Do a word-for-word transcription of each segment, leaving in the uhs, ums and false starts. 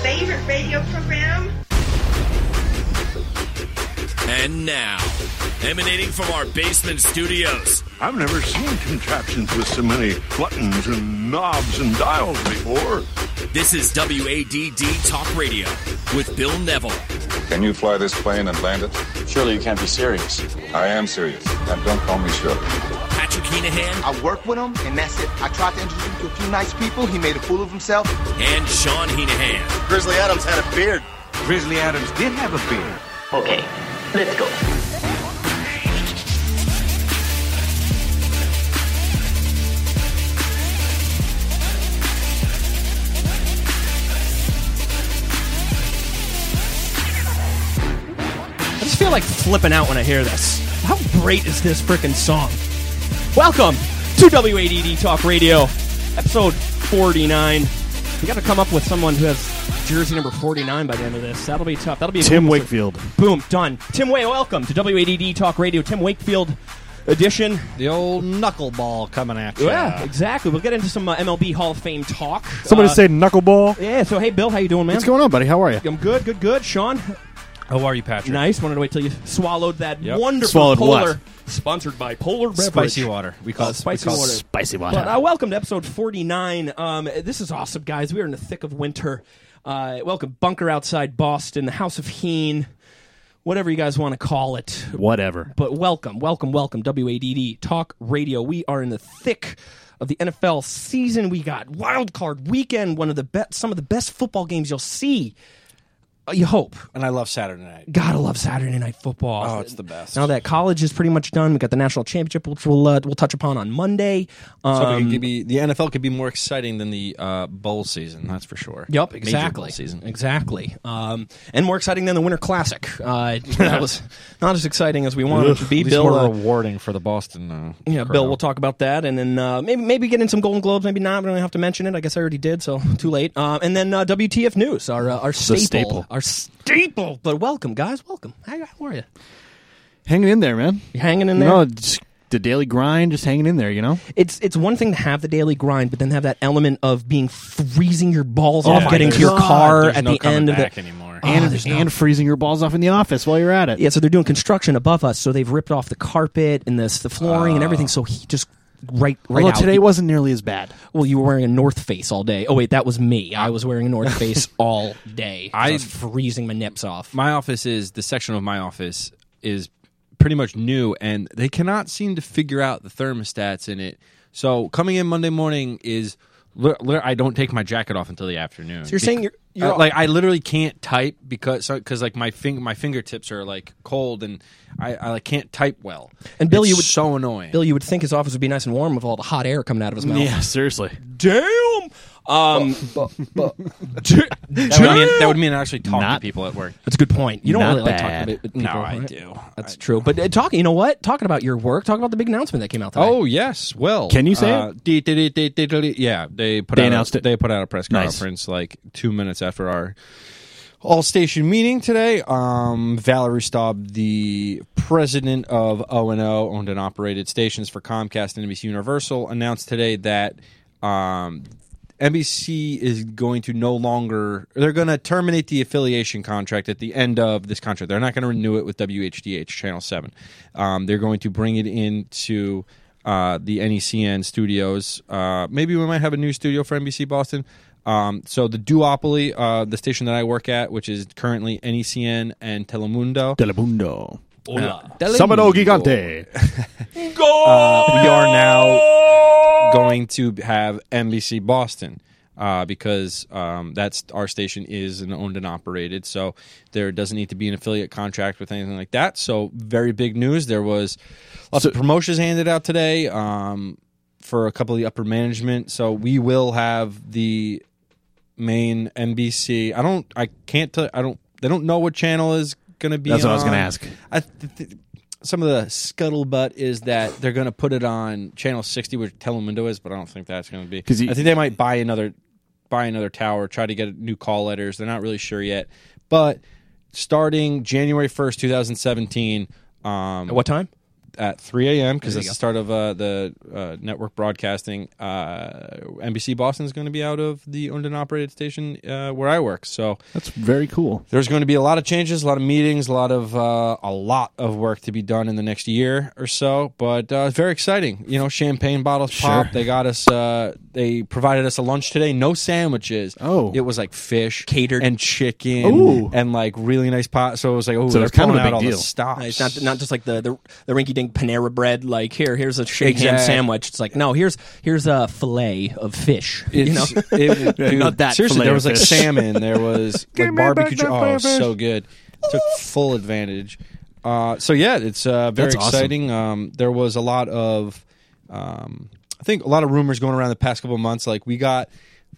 favorite radio program. And now, emanating from our basement studios. I've never seen contraptions with so many buttons and knobs and dials before. This is W A D D Talk Radio with Bill Neville. Can you fly this plane and land it? Surely you can't be serious. I am serious. And don't call me Shirley. Patrick Heenahan. I worked with him, and that's it. I tried to introduce him to a few nice people. He made a fool of himself. And Sean Heenahan. Grizzly Adams had a beard. Grizzly Adams did have a beard. Okay, let's go. I just feel like flipping out when I hear this. How great is this freaking song? Welcome to W A D D Talk Radio, episode forty-nine. We got to come up with someone who has jersey number forty-nine by the end of this. That'll be tough. That'll be a Tim boom. Wakefield. Boom, done. Tim Way, welcome to W A D D Talk Radio, Tim Wakefield edition. The old knuckleball coming at you. Yeah, exactly. We'll get into some uh, M L B Hall of Fame talk. Somebody uh, say knuckleball. Yeah. So hey, Bill, how you doing, man? What's going on, buddy? How are you? I'm good. Good. Good. Sean. How are you, Patrick? Nice. Wanted to wait till you swallowed that Yep. wonderful Swallowed polar. what? Sponsored by Polar Beverage. Spicy water. We call Uh, it spicy we call it water. Spicy water. But uh, welcome to episode forty-nine. Um, this is awesome, guys. We are in the thick of winter. Uh, welcome, bunker outside Boston, the House of Heen, whatever you guys want to call it. Whatever. But welcome, welcome, welcome, W A D D Talk Radio. We are in the thick of the N F L season. We got Wild Card Weekend, one of the best, some of the best football games you'll see. Uh, you hope. And I love Saturday night. Gotta love Saturday Night Football. Oh, it's the best. Now that college is pretty much done, we got the national championship, which we'll uh, we'll touch upon on Monday. Um, So it could be, the N F L could be more exciting than the uh, bowl season, that's for sure. Yep, Major exactly. bowl season. Exactly. Um, and more exciting than the Winter Classic. Uh, that was not as exciting as we wanted it to be. At least Bill, more uh, rewarding for the Boston. Uh, yeah, crowd. Bill, we'll talk about that, and then uh, maybe maybe get in some Golden Globes, maybe not. We don't have to mention it. I guess I already did, so too late. Uh, and then uh, W T F News, our uh, our staple, staple. our staple. But welcome, guys. Welcome. How, how are you? Hanging in there, man. You hanging in there? No, just the daily grind, just hanging in there, you know? It's it's one thing to have the daily grind, but then have that element of being freezing your balls Oh off, my getting to your God. car There's at no the coming end of back the anymore. Oh, and there's no- and freezing your balls off in the office while you're at it. Yeah, so they're doing construction above us, so they've ripped off the carpet and this the flooring and everything. So he just right right Although out. today wasn't nearly as bad. Well, you were wearing a North Face all day. Oh wait, that was me. I was wearing a North Face all day. I, I- was freezing my nips off. My office is, the section of my office is pretty much new, and they cannot seem to figure out the thermostats in it. So coming in Monday morning is, li- li- I don't take my jacket off until the afternoon. So you're saying you're, you're Uh, like I literally can't type because because like my fing- my fingertips are like cold and I, I like can't type well. And Bill, It's you would- so annoying. Bill, you would think his office would be nice and warm with all the hot air coming out of his mouth. Yeah, seriously. Damn. Um, that, would mean, that would mean I actually talk Not- to people at work. That's a good point. You don't Not really like bad. talking to people. No, I right? do. That's I- true. But uh, talking, you know what? Talking about your work, talking about the big announcement that came out today. Oh yes, well, Can you say uh, de- de- de- de- de- de- de- yeah, they put They out announced a, it. They put out a press Nice. conference like two minutes after our all station meeting today. Um, Valerie Staub, the president of O and O, owned and operated stations for Comcast and N B C Universal, announced today that um, N B C is going to no longer, they're going to terminate the affiliation contract at the end of this contract. They're not going to renew it with W H D H Channel seven. Um, they're going to bring it into uh, the N E C N studios. Uh, maybe we might have a new studio for N B C Boston. Um, so the duopoly, uh, the station that I work at, which is currently N E C N and Telemundo. Telemundo. Hola. Sábado Gigante. Uh, we are now going to have N B C Boston uh, because um, that's our station is an owned and operated, so there doesn't need to be an affiliate contract with anything like that. So very big news. There was lots So- of promotions handed out today um, for a couple of the upper management. So we will have the main N B C. I don't. I can't. Tell, I don't. They don't know what channel is going to be. That's what I was on. going to ask. I th- th- some of the scuttlebutt is that they're going to put it on channel sixty, which Telemundo is, but I don't think that's going to be. 'Cause he- I think they might buy another, buy another tower, try to get new call letters. They're not really sure yet. But starting January first, two thousand seventeen, um, At what time? at three a.m. because There that's you the go. start of uh, the uh, network broadcasting. Uh, N B C Boston is going to be out of the owned and operated station uh, where I work. So That's very cool. there's going to be a lot of changes, a lot of meetings, a lot of uh, a lot of work to be done in the next year or so. But uh, it's very exciting. You know, champagne bottles Sure. pop. They got us. Uh, they provided us a lunch today. No sandwiches. Oh. it was like fish, Catered. and chicken, Ooh. and like really nice pot. So it was like, oh, So they're it's kind of pulling a big out all deal. the stops. It's not not just like the the, the rinky dink Panera bread. Like here, here's a shake ham Exact- sandwich. It's like no, here's here's a fillet of fish. You know, It's, it, dude, Not that seriously, fillet there of was like fish. salmon. There was like me barbecue. back chi- that Oh, it was fish. so good. Took full advantage. Uh, so yeah, it's uh, very That's awesome. exciting. Um, there was a lot of, um, I think, a lot of rumors going around the past couple of months. Like we got,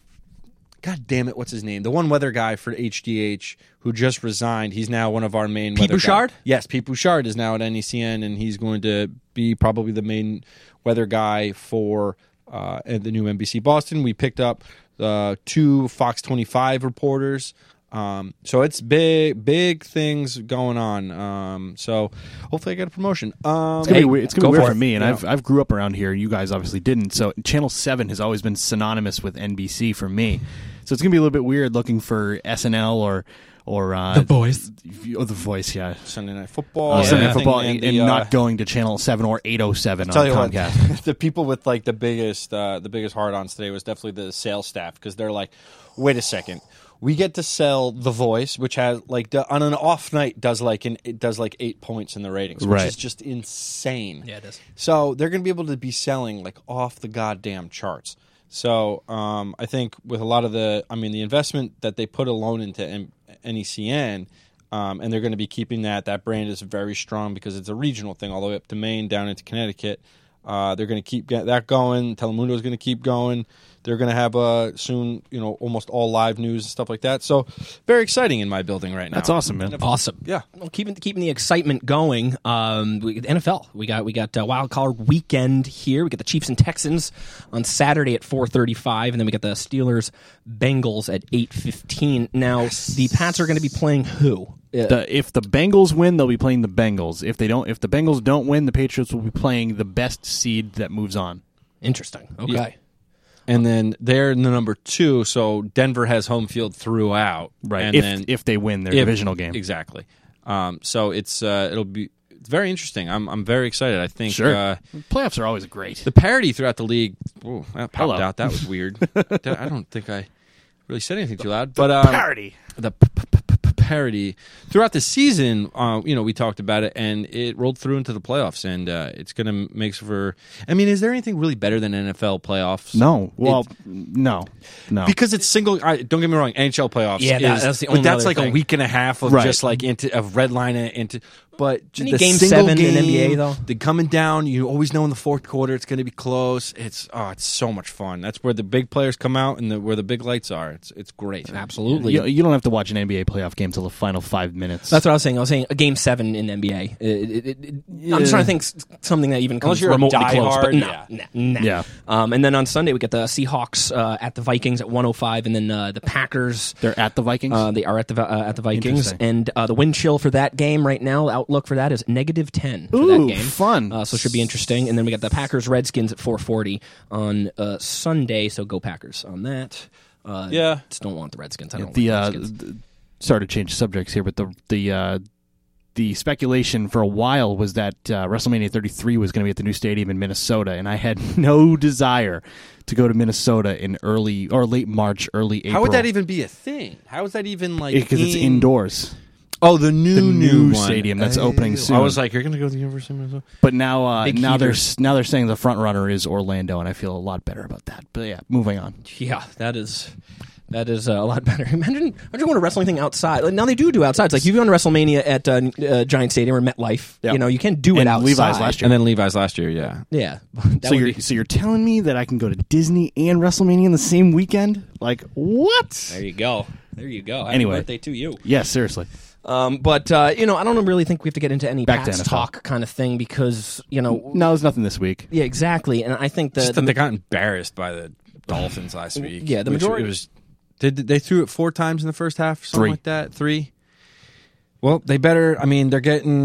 God damn it, what's his name? The one weather guy for H D H who just resigned. He's now one of our main Pete weather Bouchard? guys. Yes, Pete Bouchard is now at N E C N, and he's going to be probably the main weather guy for uh, the new N B C Boston. We picked up uh, two Fox twenty-five reporters. Um, so it's big, big things going on. Um, so hopefully I get a promotion. Um, It's gonna hey, be weird, it's gonna go be weird for for it. me, and Yeah. I've I've grew up around here. You guys obviously didn't. So Channel Seven has always been synonymous with N B C for me. So it's gonna be a little bit weird looking for S N L or or uh, The Voice. Oh, The Voice, yeah. Sunday Night Football, Uh, Sunday Night everything, Football, and and, the, and uh, not going to Channel Seven or eight oh seven on Tell you what, Comcast. the people with like the biggest, uh, the biggest hard-ons today was definitely the sales staff because they're like, wait a second, we get to sell The Voice, which has like the, on an off night does like an, it does like eight points in the ratings, which Right. is just insane. Yeah, it is. So they're going to be able to be selling like off the goddamn charts. So um, I think with a lot of the, I mean, the investment that they put alone into N- NECN. Um, and they're going to be keeping that. That brand is very strong because it's a regional thing all the way up to Maine, down into Connecticut. Uh, they're going to keep get that going. Telemundo is going to keep going. They're going to have uh, soon, you know, almost all live news and stuff like that. So very exciting in my building right now. That's awesome, man. Awesome. Yeah. Well, keeping keeping the excitement going. Um, we, N F L. We got we got uh, wild card weekend here. We got the Chiefs and Texans on Saturday at four thirty-five, and then we got the Steelers Bengals at eight fifteen. Now the Pats are going to be playing who? Uh, The, if the Bengals win, they'll be playing the Bengals. If they don't, if the Bengals don't win, the Patriots will be playing the best seed that moves on. Interesting. Okay. Yeah. And then they're in the number two, so Denver has home field throughout. Right. And if then if they win their if- divisional game. exactly. Um, so it's uh, it'll be it's very interesting. I'm I'm very excited. I think Sure. uh, Playoffs are always great. the parity throughout the league. Ooh, that popped Hello. out. That was weird. That- I don't think I really said anything too loud. But um, Parity. the p- p- p- p- parity throughout the season. Uh, you know, we talked about it, and it rolled through into the playoffs, and uh, it's going to make for. I mean, is there anything really better than N F L playoffs? No. Well, It- no. No. because it's single. I, don't get me wrong. N H L playoffs. Yeah, that- is- that's the but only that's other like a thing. week and a half of Right. just like into of red line and into. But j- Any the game single seven in game, N B A, though? the coming down, you always know in the fourth quarter it's going to be close. It's oh, it's so much fun. That's where the big players come out and the, where the big lights are. It's it's great. Absolutely. you, you don't have to watch an N B A playoff game till the final five minutes. That's what I was saying. I was saying a game seven in N B A. It, it, it, it- I'm just trying to think s- something that even comes Unless you're a remotely close. But diehard, no, yeah. nah, nah. Yeah. Um, and then on Sunday we get the Seahawks uh, at the Vikings at one oh five, and then uh, the Packers. They're at the Vikings. Uh, they are at the uh, at the Vikings, Interesting. and uh, the wind chill for that game right now. Outlook for that is negative ten for Ooh, that game. fun. Uh, so it should be interesting. And then we got the Packers Redskins at four forty on uh, Sunday. So go Packers on that. Uh, Yeah. just don't want the Redskins. I don't the like uh, the Redskins. the- sorry to change subjects here, but the the uh, the speculation for a while was that uh, WrestleMania thirty-three was going to be at the new stadium in Minnesota, and I had no desire to go to Minnesota in early or late March, early April. How would that even be a thing? How is that even like Because it's in- indoors. Oh, the new The new one. stadium that's Oh. opening soon. I was like, you're going to go to the University of Minnesota? But now, uh, Big now they're heaters. now they're saying the front runner is Orlando, and I feel a lot better about that. But yeah, moving on. Yeah, that is that is uh, a lot better. Imagine, imagine going to wrestling thing outside. Like, now they do do outside. It's like you've gone to WrestleMania at uh, uh, Giant Stadium or MetLife. Yeah. You know, you can't do it And outside. Levi's last year. And then Levi's last year, yeah. Yeah. That So would you're be- so you're telling me that I can go to Disney and WrestleMania in the same weekend? Like what? there you go. There you go. Happy Anyway. birthday to you. Yeah, seriously. Um, but uh, you know, I don't really think we have to get into any Back to Pats N F L. talk kind of thing because you know, No, there's nothing this week. yeah, exactly. And I think the, Just the that they got embarrassed by the Dolphins last week. Yeah, the which majority- It was, did they threw it four times in the first half? Something Three. like that? Three? Well, they better. I mean, they're getting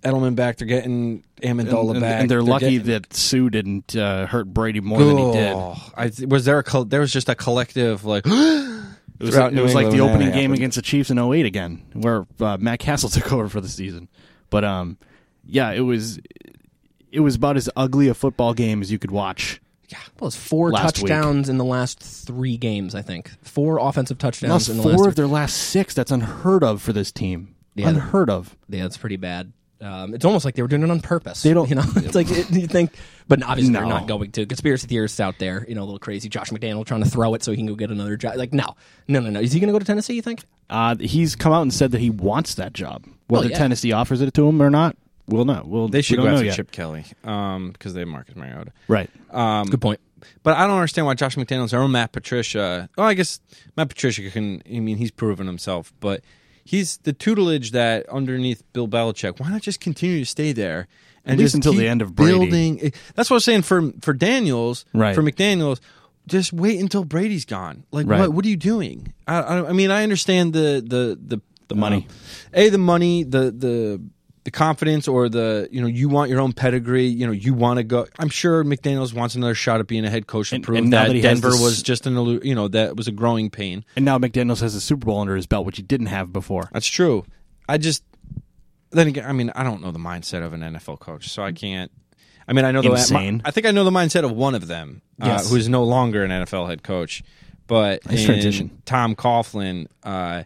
Edelman back. They're getting Amendola and, back. and they're, they're lucky getting, that Sue didn't uh, hurt Brady more oh, than he did. I, was there a there was just a collective like. It was, it was like the opening game against the Chiefs in oh eight again, where uh, Matt Castle took over for the season. But um, yeah, it was it was about as ugly a football game as you could watch. Yeah, well, it's four touchdowns week. in the last three games. I think four offensive touchdowns. Lost in the four last of their last six. That's unheard of for this team. Yeah, unheard of. Yeah, it's pretty bad. Um, it's almost like they were doing it on purpose. They don't, you know. It's like it, you think, but obviously no. they're not going to. Conspiracy theorists out there, you know, a little crazy. Josh McDaniel trying to throw it so he can go get another job. Like, no, no, no, no. Is he going to go to Tennessee? You think? Uh, he's come out and said that he wants that job. Whether well, yeah. Tennessee offers it to him or not, we'll know. We'll, they should we go don't after know yet. Chip Kelly um, because they have Marcus Mariota. Right. Um, Good point. But I don't understand why Josh McDaniels or Matt Patricia. Oh, I guess Matt Patricia can. I mean, he's proven himself, but he's the tutelage that underneath Bill Belichick. Why not just continue to stay there and at least just until keep the end of Brady? Building. That's what I was saying for for Daniels. Right. For McDaniels, just wait until Brady's gone. Like, right. what? What are you doing? I, I, I mean, I understand the the the the money, uh, a the money, the the. The confidence or the, you know, you want your own pedigree, you know, you want to go. I'm sure McDaniels wants another shot at being a head coach to and, prove and that, that Denver this, was just an, you know, that was a growing pain. And now McDaniels has a Super Bowl under his belt, which he didn't have before. That's true. I just, then again, I mean, I don't know the mindset of an N F L coach, so I can't. I mean, I know the Insane. I think I know the mindset of one of them, yes. uh, who is no longer an N F L head coach, but nice transition. Tom Coughlin, uh,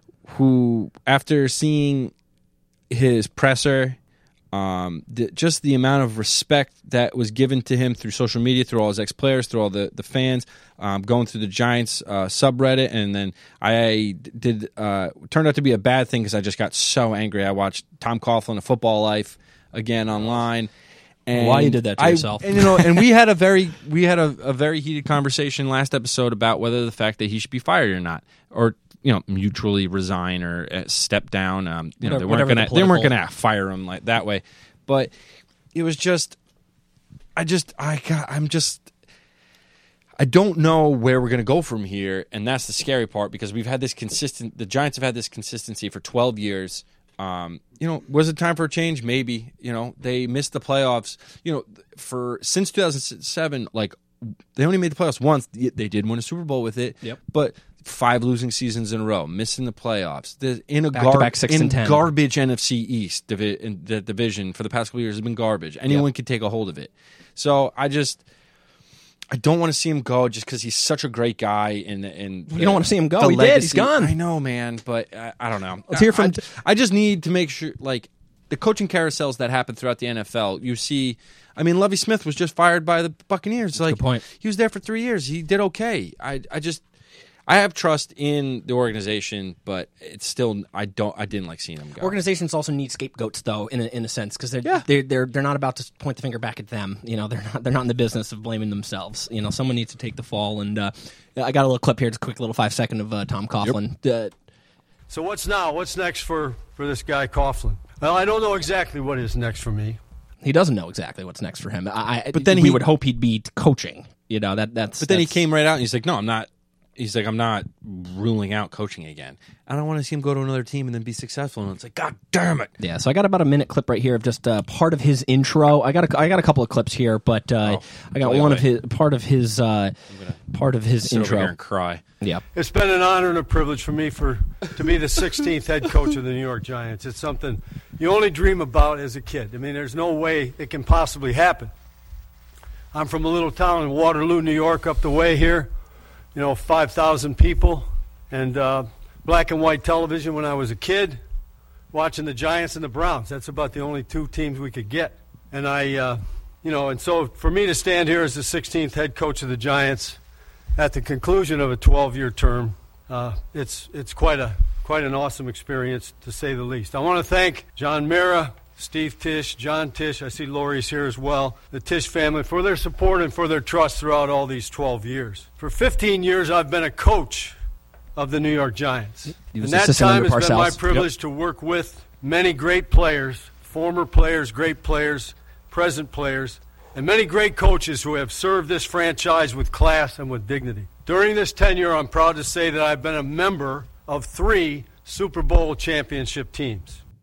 who after seeing his presser. Um, the, just the amount of respect that was given to him through social media, through all his ex-players, through all the, the fans, um, going through the Giants uh, subreddit, and then I did uh, turned out to be a bad thing because I just got so angry. I watched Tom Coughlin, A Football Life, again online. And why you did that to I, yourself? And, you know, and we had a very we had a, a very heated conversation last episode about whether the fact that he should be fired or not, or you know, mutually resign or uh, step down. Um, you know, whatever, they weren't going to the they weren't going to fire him like that way. But it was just, I just, I got, I'm just, I don't know where we're going to go from here, and that's the scary part because we've had this consistent. The Giants have had this consistency for twelve years. Um, you know, was it time for a change? Maybe. You know, they missed the playoffs. You know, for since two thousand seven, like they only made the playoffs once. They did win a Super Bowl with it. Yep. But five losing seasons in a row, missing the playoffs. The, in a back gar- to back six in and ten. Garbage N F C East divi- in the division for the past couple years has been garbage. Anyone yep. could take a hold of it. So I just, I don't want to see him go just because he's such a great guy. And and you don't want to see him go. He legacy. did. He's gone. I know, man, but I, I don't know. Let's hear from. I, I just need to make sure, like the coaching carousels that happen throughout the N F L. You see. I mean, Lovie Smith was just fired by the Buccaneers. Like, good point. He was there for three years. He did okay. I, I just, I have trust in the organization, but it's still, I don't, I didn't like seeing him go. Organizations also need scapegoats, though, in a, in a sense, because they're, yeah. they're they're they're not about to point the finger back at them. You know, they're not they're not in the business of blaming themselves. You know, someone needs to take the fall. And uh, I got a little clip here, just a quick little five second of uh, Tom Coughlin. Yep. Uh, so what's now? What's next for for this guy Coughlin? Well, I don't know exactly what is next for me. He doesn't know exactly what's next for him. I, but then we he, would hope he'd be coaching. You know that that's. But then that's, he came right out and he's like, "No, I'm not." He's like, "I'm not ruling out coaching again. I don't want to see him go to another team and then be successful." And it's like, God damn it! Yeah. So I got about a minute clip right here of just uh, part of his intro. I got a, I got a couple of clips here, but uh, oh, I got one away. of his part of his uh, part of his sit intro. Over here and cry. Yeah. It's been an honor and a privilege for me for to be the sixteenth head coach of the New York Giants. It's something you only dream about as a kid. I mean, there's no way it can possibly happen. I'm from a little town in Waterloo, New York, up the way here. You know, five thousand people, and uh, black and white television when I was a kid, watching the Giants and the Browns. That's about the only two teams we could get. And I, uh, you know, and so for me to stand here as the sixteenth head coach of the Giants at the conclusion of a twelve-year term, uh, it's it's quite a quite an awesome experience, to say the least. I want to thank John Mara, Steve Tisch, John Tisch, I see Lori's here as well, the Tisch family, for their support and for their trust throughout all these twelve years. For fifteen years, I've been a coach of the New York Giants. And that time has been my privilege yep. to work with many great players, former players, great players, present players, and many great coaches who have served this franchise with class and with dignity. During this tenure, I'm proud to say that I've been a member of three Super Bowl championship teams.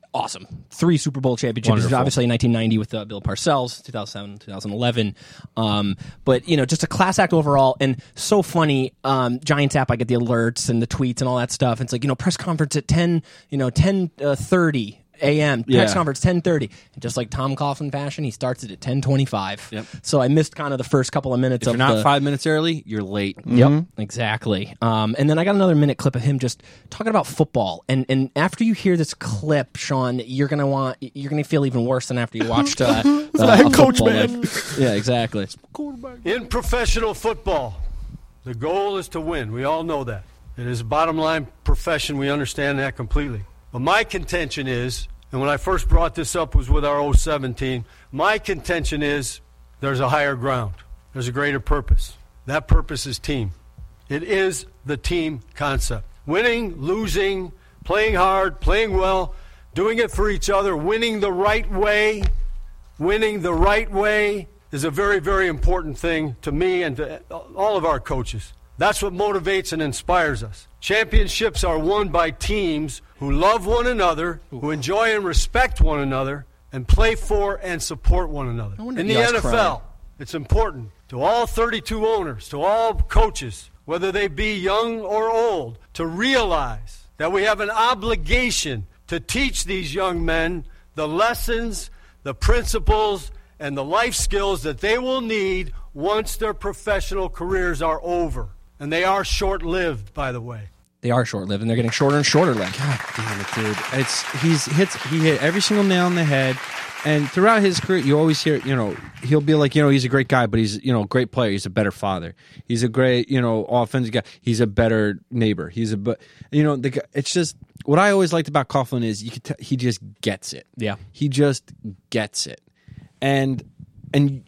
awesome. Three Super Bowl championships. Wonderful. Obviously in nineteen ninety with uh, Bill Parcells, two thousand seven, two thousand eleven. Um, but, you know, just a class act overall. And so funny. Um, Giants app, I get the alerts and the tweets and all that stuff. It's like, you know, press conference at ten, you know, ten thirty a m Press Yeah. conference ten thirty. And just like Tom Coughlin fashion, he starts it at ten twenty-five. Yep. So I missed kind of the first couple of minutes If of you're not the, five minutes early, you're late. Yep, exactly. Um, and then I got another minute clip of him just talking about football. And and after you hear this clip, Sean, you're gonna want you're gonna feel even worse than after you watched uh, uh, a head a coach, football man. game. Yeah, exactly. In professional football, the goal is to win. We all know that. It is a bottom line profession. We understand that completely. But my contention is, and when I first brought this up was with our oh seven team, my contention is there's a higher ground. There's a greater purpose. That purpose is team. It is the team concept. Winning, losing, playing hard, playing well, doing it for each other, winning the right way, winning the right way is a very, very important thing to me and to all of our coaches. That's what motivates and inspires us. Championships are won by teams who love one another, who enjoy and respect one another, and play for and support one another. wonder In if the you guys N F L, cry. it's important to all thirty-two owners, to all coaches, whether they be young or old, to realize that we have an obligation to teach these young men the lessons, the principles, and the life skills that they will need once their professional careers are over. And they are short-lived, by the way. They are short-lived, and they're getting shorter and shorter. Like, God damn it, dude! It's he's hits he hit every single nail on the head, and throughout his career, you always hear you know he'll be like you know he's a great guy, but he's you know a great player. He's a better father. He's a great you know offensive guy. He's a better neighbor. He's a but you know the guy, it's just what I always liked about Coughlin is you could t- he just gets it. Yeah, he just gets it, and and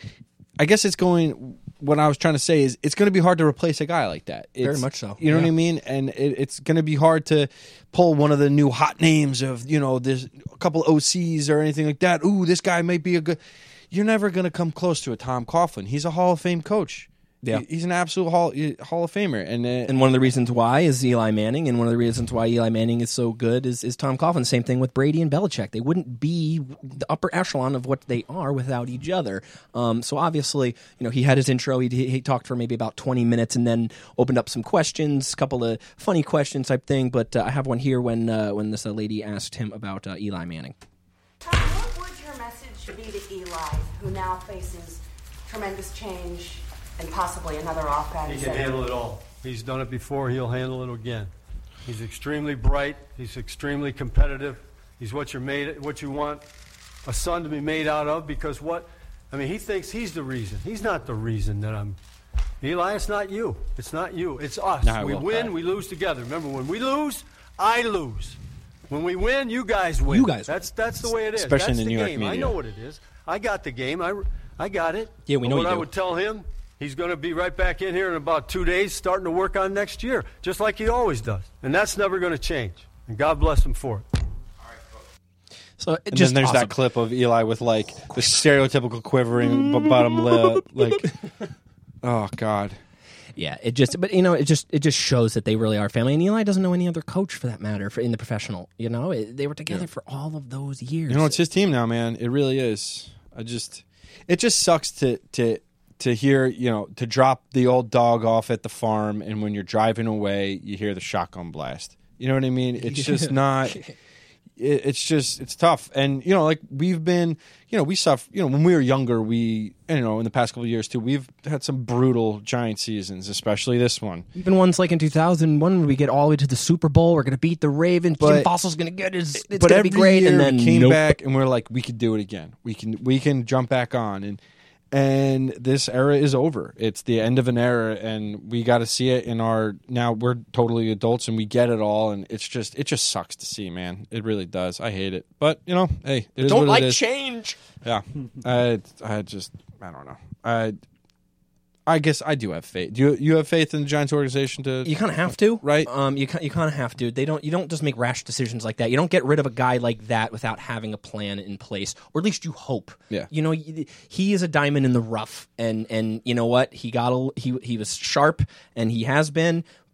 I guess it's going. What I was trying to say is it's going to be hard to replace a guy like that. It's, Very much so. You know Yeah. what I mean? And it, it's going to be hard to pull one of the new hot names of, you know, there's a couple O Cs or anything like that. Ooh, this guy might be a good... You're never going to come close to a Tom Coughlin. He's a Hall of Fame coach. Yeah. He's an absolute Hall, Hall of Famer. And, uh, and one of the reasons why is Eli Manning, and one of the reasons why Eli Manning is so good is, is Tom Coughlin. Same thing with Brady and Belichick. They wouldn't be the upper echelon of what they are without each other. Um, so obviously, you know, he had his intro. He, he talked for maybe about twenty minutes and then opened up some questions, a couple of funny questions type thing. But uh, I have one here when uh, when this uh, lady asked him about uh, Eli Manning. Tom, what would your message be to Eli, who now faces tremendous change and possibly another offense? He can handle it all. He's done it before. He'll handle it again. He's extremely bright. He's extremely competitive. He's what you're made, what you want a son to be made out of. Because what? I mean, he thinks he's the reason. He's not the reason that I'm. Eli, it's not you. It's not you. It's us. No, I we will win, cry. we lose together. Remember, when we lose, I lose. When we win, you guys win. You guys That's that's the way it is. Especially that's in the the New York game. I media. know what it is. I got the game. I, I got it. Yeah, we know But you what I do. would tell him, he's going to be right back in here in about two days, starting to work on next year, just like he always does. And that's never going to change. And God bless him for it. So it and just then there's awesome. that clip of Eli with like the stereotypical quivering b- bottom lip. Like, oh, God. Yeah, it just, but you know, it just, it just shows that they really are family. And Eli doesn't know any other coach for that matter, for in the professional. You know, it, they were together Yeah. for all of those years. You know, it's his team now, man. It really is. I just, it just sucks to to to hear, you know, to drop the old dog off at the farm, and when you're driving away, you hear the shotgun blast. You know what I mean? It's just not. It, it's just it's tough, and you know, like we've been, you know, we suffer. You know, when we were younger, we, you know, in the past couple of years too, we've had some brutal Giant seasons, especially this one. Even ones like in two thousand one, when we get all the way to the Super Bowl, we're going to beat the Ravens. Jim But- Fossil's going to get his. It's but going to every be great. year And then we came nope. back and we're like, we could do it again. We can we can jump back on, and and this era is over. It's the end of an era, and we got to see it in our. Now we're totally adults and we get it all, and it's just it just sucks to see, man. It really does. I hate it, but you know, hey, it is Don't what like it is. change. Yeah, I I just I don't know. I I guess I do have faith. Do you you have faith in the Giants organization to? You kind of have to, right? Um, you ki- you kind of have to. They don't. You don't just make rash decisions like that. You don't get rid of a guy like that without having a plan in place, or at least you hope. Yeah. You know, y- he is a diamond in the rough, and and you know what? He got a, he he was sharp, and he has been.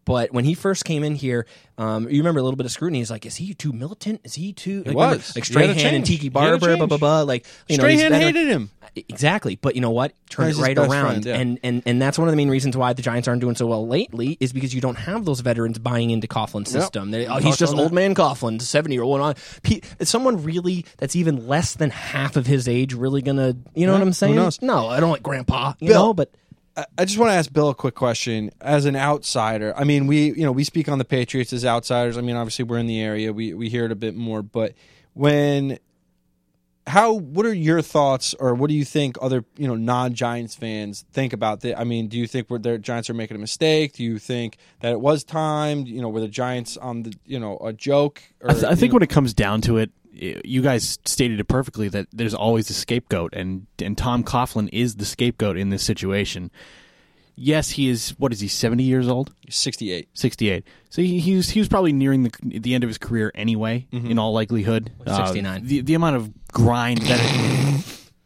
But when he first came in here, um, you remember a little bit of scrutiny. He's like, is he too militant? Is he too... Like, was. Remember, like He had to Strahan and change. Tiki He had to Barber, blah, blah, change. blah. Like, you know, Strahan he's better- hated him. Exactly. But you know what? Turned He's it his right best around. friend, yeah. and, and, and that's one of the main reasons why the Giants aren't doing so well lately is because you don't have those veterans buying into Coughlin's system. They- Oh, he's Talked just on old that. man Coughlin, seventy-year-old. Pe- Is someone really that's even less than half of his age really going to... You know Yeah, what I'm who saying? knows? No, I don't like Grandpa. You Bill, know, but... I- I just want to ask Bill a quick question. As an outsider, I mean, we you know we speak on the Patriots as outsiders. I mean, obviously we're in the area, we we hear it a bit more. But when, how, what are your thoughts, or what do you think other you know non-Giants fans think about that? I mean, do you think we're, the Giants are making a mistake? Do you think that it was timed? You know, were the Giants on the you know a joke? Or, I, th- I you think know- when it comes down to it, you guys stated it perfectly that there's always a scapegoat, and and Tom Coughlin is the scapegoat in this situation. Yes, he is. What is he? Seventy years old? sixty-eight. Sixty-eight. So he, he was he was probably nearing the the end of his career anyway. Mhm. In all likelihood, sixty-nine. Uh, the the amount of grind that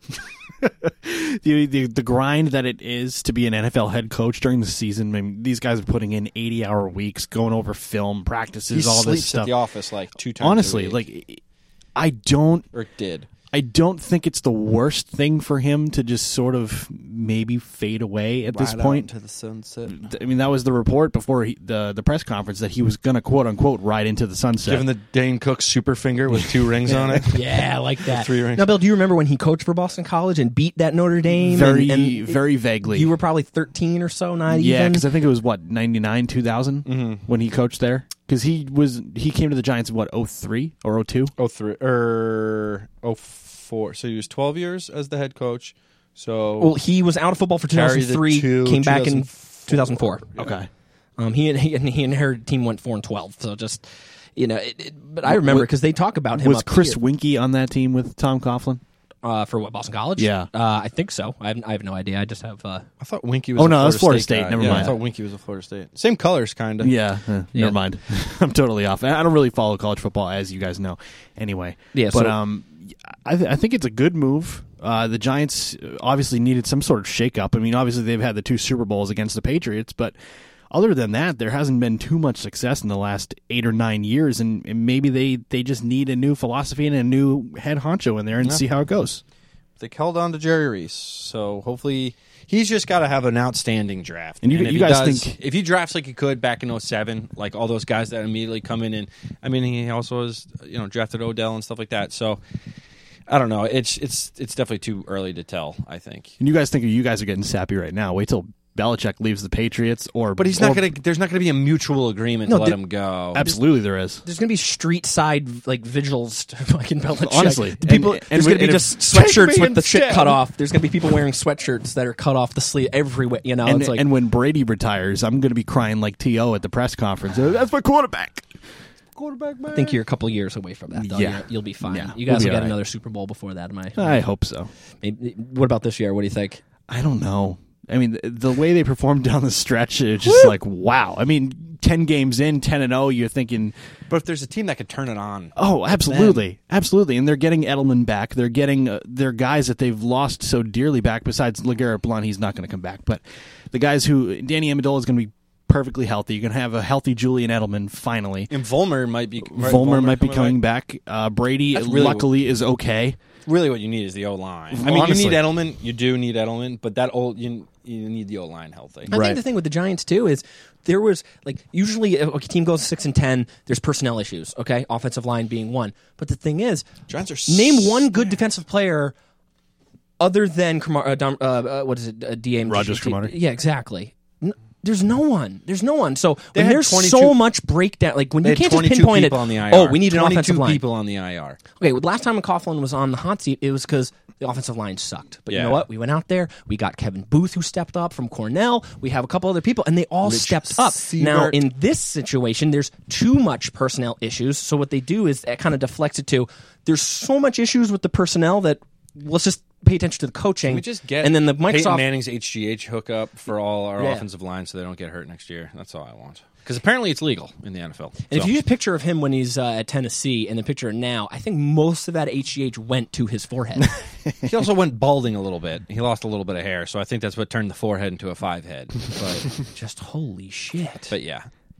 it, the, the the grind that it is to be an N F L head coach during the season. I mean, these guys are putting in eighty hour weeks, going over film, practices, He all sleeps this stuff. at the office like two times. Honestly, a week. like I don't or did. I don't think it's the worst thing for him to just sort of maybe fade away at this Ride out point. into the sunset. I mean, that was the report before he, the the press conference that he was going to quote unquote ride into the sunset. Given the Dane Cook super finger with two rings on it. Yeah, I like that. Three rings. Now, Bill, do you remember when he coached for Boston College and beat that Notre Dame? Very, and, and very vaguely. You were probably thirteen or so, not yeah, even. because I think it was what ninety-nine, two thousand Mm-hmm. when he coached there. Because he was he came to the Giants in what oh three or oh two? oh three or oh four. So he was twelve years as the head coach. So Well, he was out of football for two Carry thousand the three, two, came back in two thousand four. Yeah. Okay. Um, he and he, and he inherited team went four and twelve. So just you know, it, it, but I remember because they talk about him. Was up Chris here. Winkie on that team with Tom Coughlin? Uh, for what, Boston College? Yeah. uh, I think so. I have, I have no idea. I just have. Uh, I thought Winkie was. Oh, a no, Florida that was Florida State. State. guy. Never yeah, mind. I thought Winkie was a Florida State. Same colors, kind of. Yeah, uh, Yeah. never mind. I'm totally off. I don't really follow college football, as you guys know. Anyway, Yeah, but so- um, I, th- I think it's a good move. Uh, the Giants obviously needed some sort of shakeup. I mean, obviously they've had the two Super Bowls against the Patriots, but other than that, there hasn't been too much success in the last eight or nine years, and, and maybe they, they just need a new philosophy and a new head honcho in there and Yeah. see how it goes. They held on to Jerry Reese, so hopefully he's just got to have an outstanding draft. And you- if you he guys does- think- if he drafts like he could back in oh seven, like all those guys that immediately come in, and I mean he also has you know drafted Odell and stuff like that. So I don't know. It's it's it's definitely too early to tell, I think. And you guys think you guys are getting sappy right now. Wait till Belichick leaves the Patriots, or But he's or- not going to. There's not going to be a mutual agreement No, to let the- him go. Absolutely, there is. There's going to be street side like vigils to fucking Belichick. Honestly. The people. And- and there's when- going to be and just if- Take sweatshirts me with the shit instead. cut off. There's going to be people wearing sweatshirts that are cut off the sleeve everywhere. You know, And, it's like and when Brady retires, I'm going to be crying like T O at the press conference. That's my quarterback. Quarterback man. I think you're a couple years away from that. Though. Yeah. You're- you'll be fine. Yeah, you we'll guys be will get all right. another Super Bowl before that. Am I? I hope so. Maybe, what about this year? What do you think? I don't know. I mean, the, the way they performed down the stretch, it's just like, wow. I mean, ten games in, ten and oh, you're thinking, But if there's a team that could turn it on, oh, absolutely. Absolutely. And they're getting Edelman back. They're getting uh, their guys that they've lost so dearly back, besides LeGarrette Blount. He's not going to come back. But the guys who, Danny Amendola is going to be perfectly healthy. You're going to have a healthy Julian Edelman finally. and Volmer might be. right, Volmer might be coming coming back. Uh, Brady, That's really luckily, is okay. Really, what you need is the O line. I mean, Honestly. you need Edelman. You do need Edelman, but that old you you need the O line healthy. I Right. think the thing with the Giants too is there was like usually if a team goes six and ten, there's personnel issues. Okay, offensive line being one. But the thing is, Giants are name s- one good defensive player other than Kamar, uh, Dom, uh, uh, what is it? Uh, D M Rogers Cromartie? Yeah, exactly. N- There's no one. There's no one. So They when had there's twenty-two so much breakdown, like when They you had can't just twenty-two pinpoint it. people on the I R. Oh, we need an offensive twenty-two line. people on the I R. Okay, well, last time when Coughlin was on the hot seat, it was because the offensive line sucked. But you Yeah. know what? We went out there. We got Kevin Booth, who stepped up from Cornell. We have a couple other people, and they all Rich stepped up. Sievert. Now, in this situation, there's too much personnel issues. So what they do is it kind of deflects it to there's so much issues with the personnel that let's just pay attention to the coaching. We just get and then the Peyton Microsoft Manning's H G H hookup for all our Yeah. offensive line, so they don't get hurt next year. That's all I want. Because apparently it's legal in the N F L. And if So. you use a picture of him when he's uh, at Tennessee and the picture now, I think most of that H G H went to his forehead. He also went balding a little bit. He lost a little bit of hair, so I think that's what turned the forehead into a five head. But, Just holy shit. but yeah.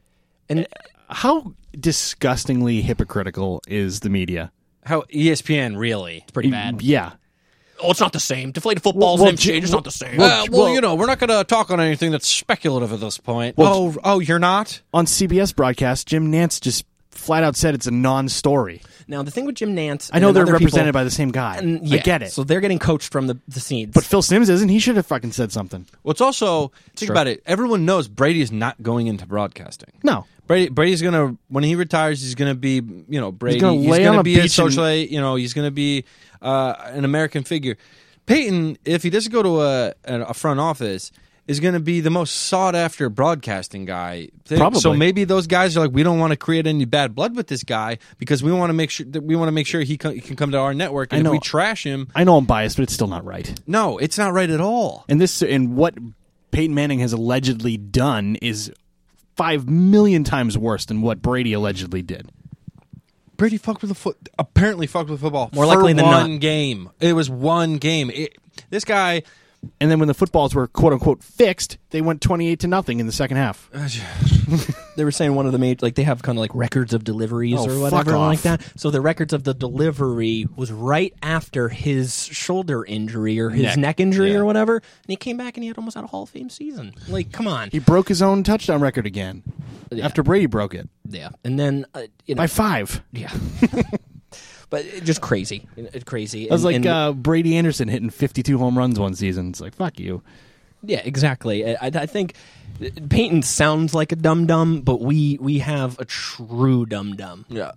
And how disgustingly hypocritical is the media? How E S P N really? It's pretty bad. Yeah. Oh, it's not the same. Deflated footballs Well, and well, M T H, it's not the same. Well, well, well, you know, we're not going to talk on anything that's speculative at this point. Well, oh, oh, you're not? On C B S broadcast, Jim Nantz just flat out said it's a non-story. Now, the thing with Jim Nantz... I know and they're other represented people, by the same guy. and, yeah, I get it. So they're getting coached from the, the scenes. But Phil Simms isn't. He should have fucking said something. Well, it's also, think true. about it, everyone knows Brady is not going into broadcasting. No. Brady, Brady's going to, when he retires, he's going to be, you know, Brady. He's gonna lay gonna on a be a beach socialite, you know, he's going to be uh, an American figure. Peyton, if he doesn't go to a, a front office, is going to be the most sought-after broadcasting guy. Probably. So maybe those guys are like, we don't want to create any bad blood with this guy because we want to make sure that we want to make sure he, co- he can come to our network. And I know. if we trash him, I know I'm biased, but it's still not right. no, it's not right at all. And this and what Peyton Manning has allegedly done is five million times worse than what Brady allegedly did. Brady fucked with the foot. Apparently, fucked with football. More for likely than one not. game. It was one game. It, this guy. And then when the footballs were quote unquote fixed, they went twenty-eight to nothing in the second half. They were saying one of the major, like they have kind of like records of deliveries Oh, or fuck whatever like off. that. So the records of the delivery was right after his shoulder injury or his neck, Neck, injury yeah. or whatever, and he came back and he had almost had a Hall of Fame season. Like, come on, He broke his own touchdown record again Yeah. after Brady broke it yeah. And then uh, you know, by five. yeah. But it, just crazy, it, crazy. That was And- like and- uh, Brady Anderson hitting fifty-two home runs one season. It's like, fuck you. Yeah, exactly. I, I think Peyton sounds like a dum dum, but we we have a true dum dum. Yeah.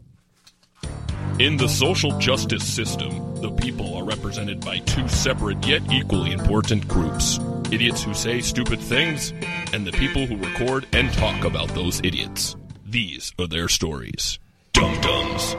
In the social justice system, the people are represented by two separate yet equally important groups. Idiots who say stupid things, and the people who record and talk about those idiots. These are their stories. Dum-dums.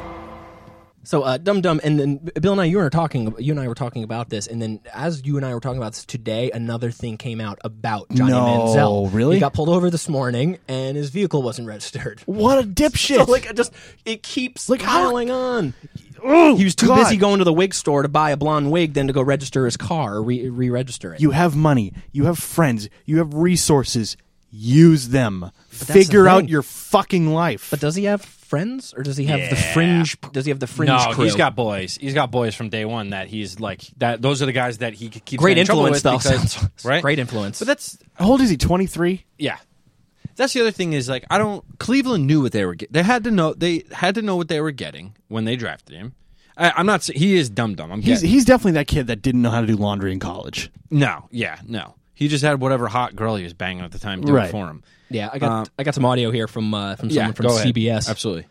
So, uh, dum dum, and then Bill and I, you were talking, you and I were talking about this, and then as you and I were talking about this today, another thing came out about Johnny No, Manziel. really? He got pulled over this morning, and his vehicle wasn't registered. What a dipshit. So, like, it just it keeps Like, how- piling on. Oh, He was too God. busy going to the wig store to buy a blonde wig than to go register his car, or re- re-register it. You have money. You have friends. You have resources. Use them. that's the Figure out thing. your fucking life. But does he have friends, or does he have the fringe? Does he have the fringe No, crew? he's got boys. He's got boys from day one that he's like that. Those are the guys that he keeps great getting in trouble influence, with though. because- right? Great influence. But that's How old is he? twenty-three? yeah. That's the other thing is like I don't. Cleveland knew what they were. Get, they had to know. They had to know what they were getting when they drafted him. I, I'm not. sa- He is dumb dumb. I'm He's getting, he's definitely that kid that didn't know how to do laundry in college. no. Yeah. No. He just had whatever hot girl he was banging at the time do Right. it for him. yeah, I got Um, I got some audio here from uh, from someone Yeah. from Go ahead. C B S. Absolutely.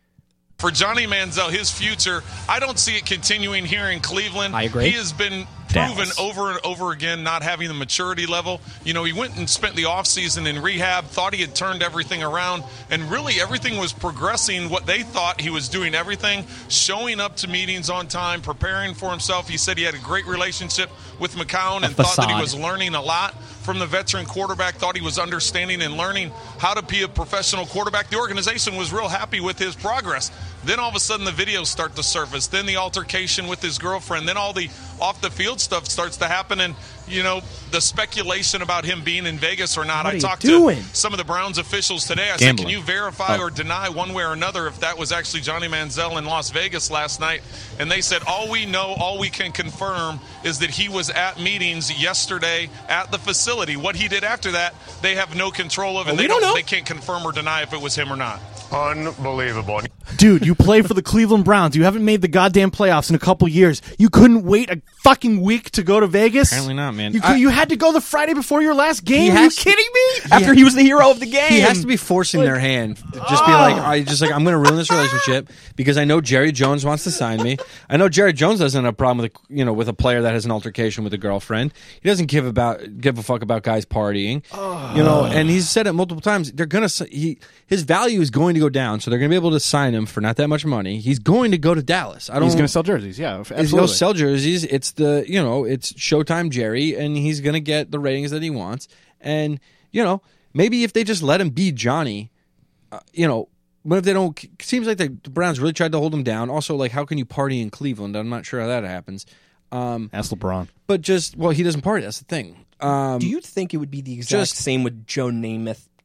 For Johnny Manziel, his future, I don't see it continuing here in Cleveland. I agree. He has been proven Dallas. over and over again not having the maturity level. You know, he went and spent the offseason in rehab, thought he had turned everything around, and really everything was progressing what they thought he was doing everything, showing up to meetings on time, preparing for himself. He said he had a great relationship with McCown and thought that he facade. was learning a lot from the veteran quarterback, thought he was understanding and learning how to be a professional quarterback. The organization was real happy with his progress. Then all of a sudden the videos start to surface, then the altercation with his girlfriend, then all the off the field stuff starts to happen, and you know the speculation about him being in Vegas or not. What I are you talked doing? to some of the Browns officials today. I Gambling. said, can you verify Oh. or deny one way or another if that was actually Johnny Manziel in Las Vegas last night? And they said, all we know, all we can confirm is that he was at meetings yesterday at the facility. What he did after that, they have no control of, and Well, they we don't know. They can't confirm or deny if it was him or not. Unbelievable. Dude, you play for the Cleveland Browns. You haven't made the goddamn playoffs in a couple years. You couldn't wait a fucking week to go to Vegas? Apparently not, man. You, I- you had to go the Friday before your last game? He Are you has- kidding me? After he was the hero of the game, He has to be forcing their hand. Just be like, I just like I'm going to ruin this relationship because I know Jerry Jones wants to sign me. I know Jerry Jones doesn't have a problem with a, you know with a player that has an altercation with a girlfriend. He doesn't give about give a fuck about guys partying. You know, and he's said it multiple times. They're gonna s- he his value is going to go down, so they're going to be able to sign him for not that much money. He's going to go to Dallas. I don't. He's going to sell jerseys, yeah. He's Absolutely. going to sell jerseys. It's the you know it's Showtime Jerry, and he's going to get the ratings that he wants. And you know maybe if they just let him be Johnny, uh, you know. What if they don't? It seems like the Browns really tried to hold him down. Also, like how can you party in Cleveland? I'm not sure how that happens. Um, Ask LeBron. but just well, he doesn't party. That's the thing. Um, do you think it would be the exact just- same with Joe Namath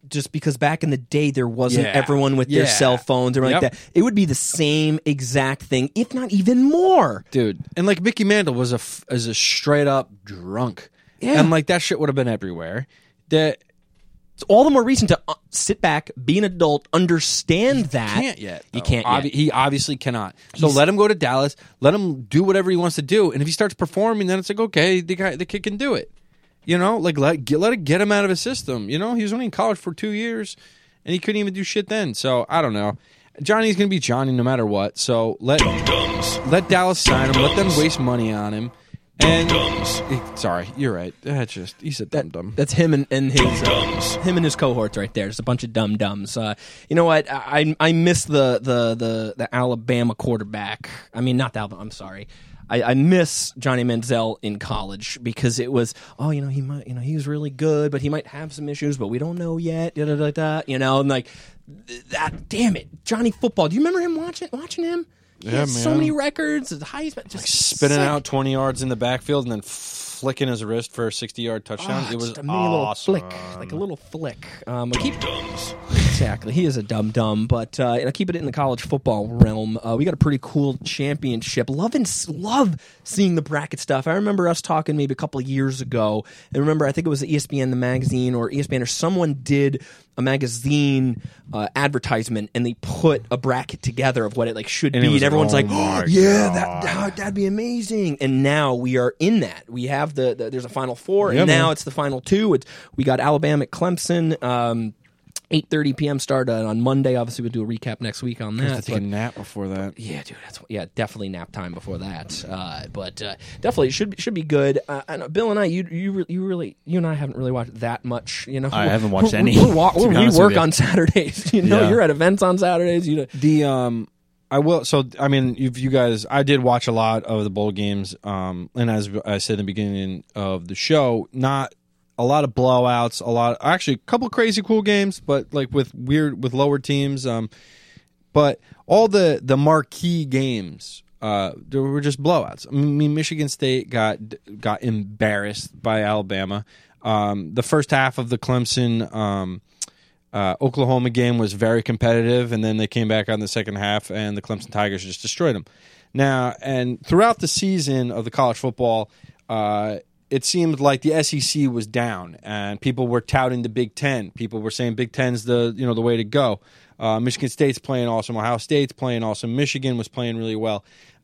just because back in the day there wasn't Yeah. everyone with their Yeah. cell phones or Yep. like that. It would be the same exact thing, if not even more. Dude. And like Mickey Mantle was a f- is a straight up drunk. Yeah. And like that shit would have been everywhere. That It's all the more reason to uh, sit back, be an adult, understand that. can't yet. You though. can't yet. Obvi- He obviously cannot. So He's- let him go to Dallas. Let him do whatever he wants to do. And if he starts performing, then it's like, okay, the guy, the kid can do it. You know, like let get, let it get him out of his system. You know, he was only in college for two years, and he couldn't even do shit then. So I don't know. Johnny's gonna be Johnny no matter what. So let let Dallas sign him. Let them waste money on him. And eh, sorry, you're right. That's just he's a dumb dumb. That's him and, and his uh, him and his cohorts right there. Just a bunch of dum dums. Uh, you know what? I I miss the the the the Alabama quarterback. I mean, not the Alabama. I'm sorry. I, I miss Johnny Manziel in college because it was, oh, you know, he might, you know, he was really good, but he might have some issues, but we don't know yet. Da, da, da, da, you know, and like that. Damn it, Johnny Football. Do you remember him watching watching him? He Yeah, had so man. many records. The Heisman, just Like spinning sick. out twenty yards in the backfield and then flicking his wrist for a sixty-yard touchdown. Oh, it was just a mini awesome. little flick, like a little flick. Um, keep exactly. He is a dum dum, but uh, you know, keep it in the college football realm. Uh, we got a pretty cool championship. Love and love seeing the bracket stuff. I remember us talking maybe a couple of years ago. And remember, I think it was E S P N, the magazine, or E S P N, or someone did a magazine uh, advertisement, and they put a bracket together of what it like should And be, it was and everyone's like, like, oh my "Yeah, God. that, that that'd be amazing." And now we are in that. We have the, the there's a Final Four, Yeah, and now man. it's the Final Two. It's we got Alabama at Clemson. Um, eight thirty p.m. start uh, on Monday. Obviously, we'll do a recap next week on I have that. to take but- a nap before that. yeah, dude, that's yeah, definitely nap time before that. Uh, but uh, definitely it should be, should be good. Uh, I know Bill and I, you you re- you really you and I haven't really watched that much. You know, I haven't watched We're- any, We're, wa- to be we honest work with you. on Saturdays. You know, Yeah. you're at events on Saturdays. You know, The um, I will. So I mean, if you guys, I did watch a lot of the bowl games. Um, and as I said in the beginning of the show, not a lot of blowouts. A lot, actually, a couple crazy cool games, but like with weird with lower teams. Um, but all the the marquee games, uh, they were just blowouts. I mean, Michigan State got got embarrassed by Alabama. Um, the first half of the Clemson. Um, Uh, Oklahoma game was very competitive, and then they came back on the second half, and the Clemson Tigers just destroyed them. Now, and throughout the season of the college football, uh, it seemed like the S E C was down, and people were touting the Big Ten. People were saying Big Ten's the you know the way to go. Uh, Michigan State's playing awesome. Ohio State's playing awesome. Michigan was playing really well.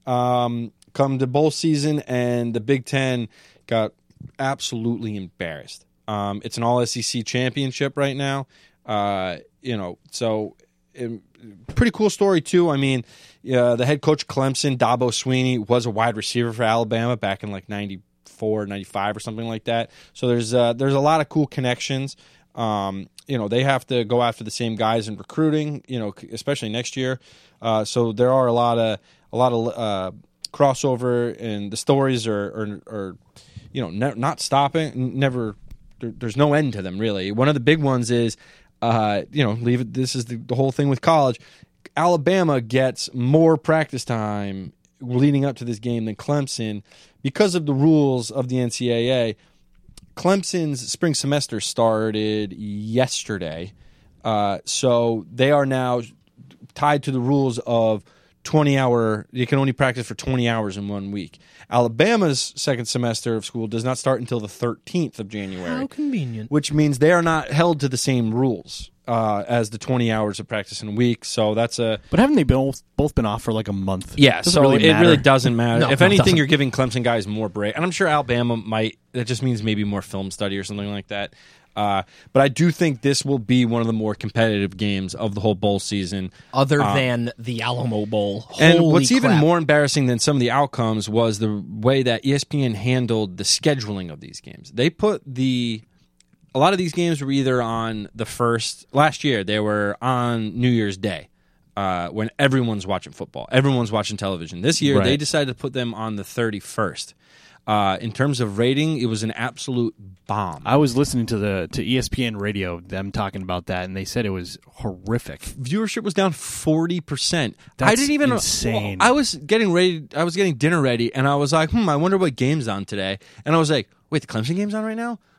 Um, come to bowl season, and the Big Ten got absolutely embarrassed. Um, it's an All S E C championship right now. Uh, you know, so um, pretty cool story too. I mean, uh, the head coach of Clemson, Dabo Sweeney, was a wide receiver for Alabama back in like ninety-four, ninety-five or something like that. So there's uh, there's a lot of cool connections. Um, you know, they have to go after the same guys in recruiting. You know, especially next year. Uh, so there are a lot of a lot of uh, crossover, and the stories are are, are you know ne- not stopping. Never, there, there's no end to them really. One of the big ones is. Uh, you know, leave it. This is the, the whole thing with college. Alabama gets more practice time leading up to this game than Clemson because of the rules of the N C double A. Clemson's spring semester started yesterday, uh, so they are now tied to the rules of twenty hour. You can only practice for twenty hours in one week. Alabama's second semester of school does not start until the thirteenth of January. how convenient. Which means they are not held to the same rules uh, as the twenty hours of practice in a week. So that's a But haven't they both both been off for like a month? yeah. Doesn't So really it matter. really doesn't matter. No, if no, it anything, doesn't. you're giving Clemson guys more break, and I'm sure Alabama might. That just means maybe more film study or something like that. Uh, but I do think this will be one of the more competitive games of the whole bowl season. Other Um, than the Alamo Bowl. And Holy what's even crap. more embarrassing than some of the outcomes was the way that E S P N handled the scheduling of these games. They put the a lot of these games were either on the first last year. They were on New Year's Day uh, when everyone's watching football, everyone's watching television. This year Right. they decided to put them on the thirty-first. Uh, in terms of rating, it was an absolute bomb. I was listening to the to E S P N radio, them talking about that, and they said it was horrific. Viewership was down forty percent. That's I didn't even insane. I was getting ready. I was getting dinner ready, and I was like, "Hmm, I wonder what game's on today." And I was like, "Wait, the Clemson game's on right now?"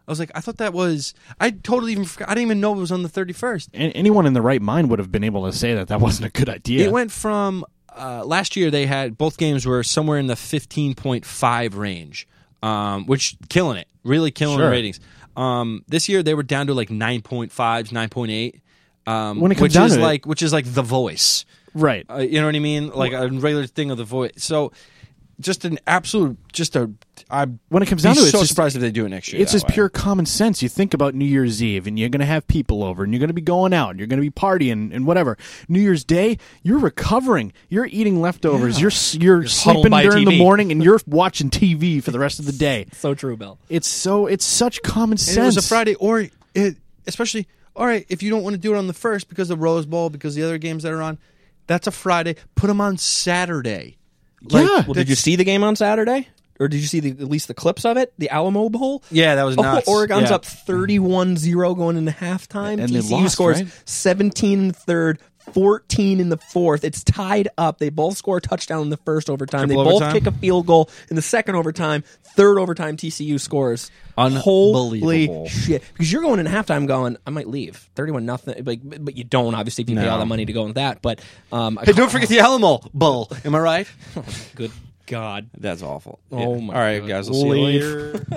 I was like, I thought that was. I totally even. Forgot, I didn't even know it was on the thirty-first. And anyone in the right mind would have been able to say that that wasn't a good idea. It went from uh, last year. They had both games were somewhere in the fifteen point five range, um, which killing it, really killing Sure. the ratings. Um, this year they were down to like nine point five, nine point eight, um, When it comes which down is to it- like which is like The Voice, right? Uh, you know what I mean? Like a regular thing of The Voice. So. Just an absolute, just a. I when it comes down to it, so it's just, surprised if they do it next year. It's that just way. pure common sense. You think about New Year's Eve, and you're going to have people over, and you're going to be going out, and you're going to be partying, and whatever. New Year's Day, you're recovering. You're eating leftovers. Yeah. You're s- you're, You're huddled sleeping by during T V. the morning, and you're watching T V for the rest of the day. So true, Bill. It's so it's such common sense. And it was a Friday, or it, especially, all right, if you don't want to do it on the first because of Rose Bowl, because the other games that are on, that's a Friday. Put them on Saturday. Like, well, did you see the game on Saturday? Or did you see the, at least the clips of it? The Alamo Bowl? Yeah, that was oh, nuts. Oregon's Yeah. up thirty-one zero going into halftime. And they T C U lost, scores right? seventeen in the third, fourteen in the fourth. It's tied up. They both score a touchdown in the first overtime. Triple they both overtime? kick a field goal in the second overtime. Third overtime, T C U scores. Holy Unbelievable. shit. Because you're going into halftime going, I might leave. thirty-one nothing. Like, but you don't, obviously, if you pay No. all that money to go into that. But um, Hey, don't forget the Alamo Bowl. Am I right? Good God. That's awful. Oh, Yeah. my All right, God. guys. I'll see you Leave. later.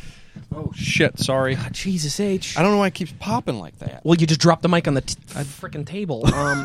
Oh, shit. Sorry. God, Jesus H. I don't know why it keeps popping like that. Well, you just dropped the mic on the t- freaking table. Um,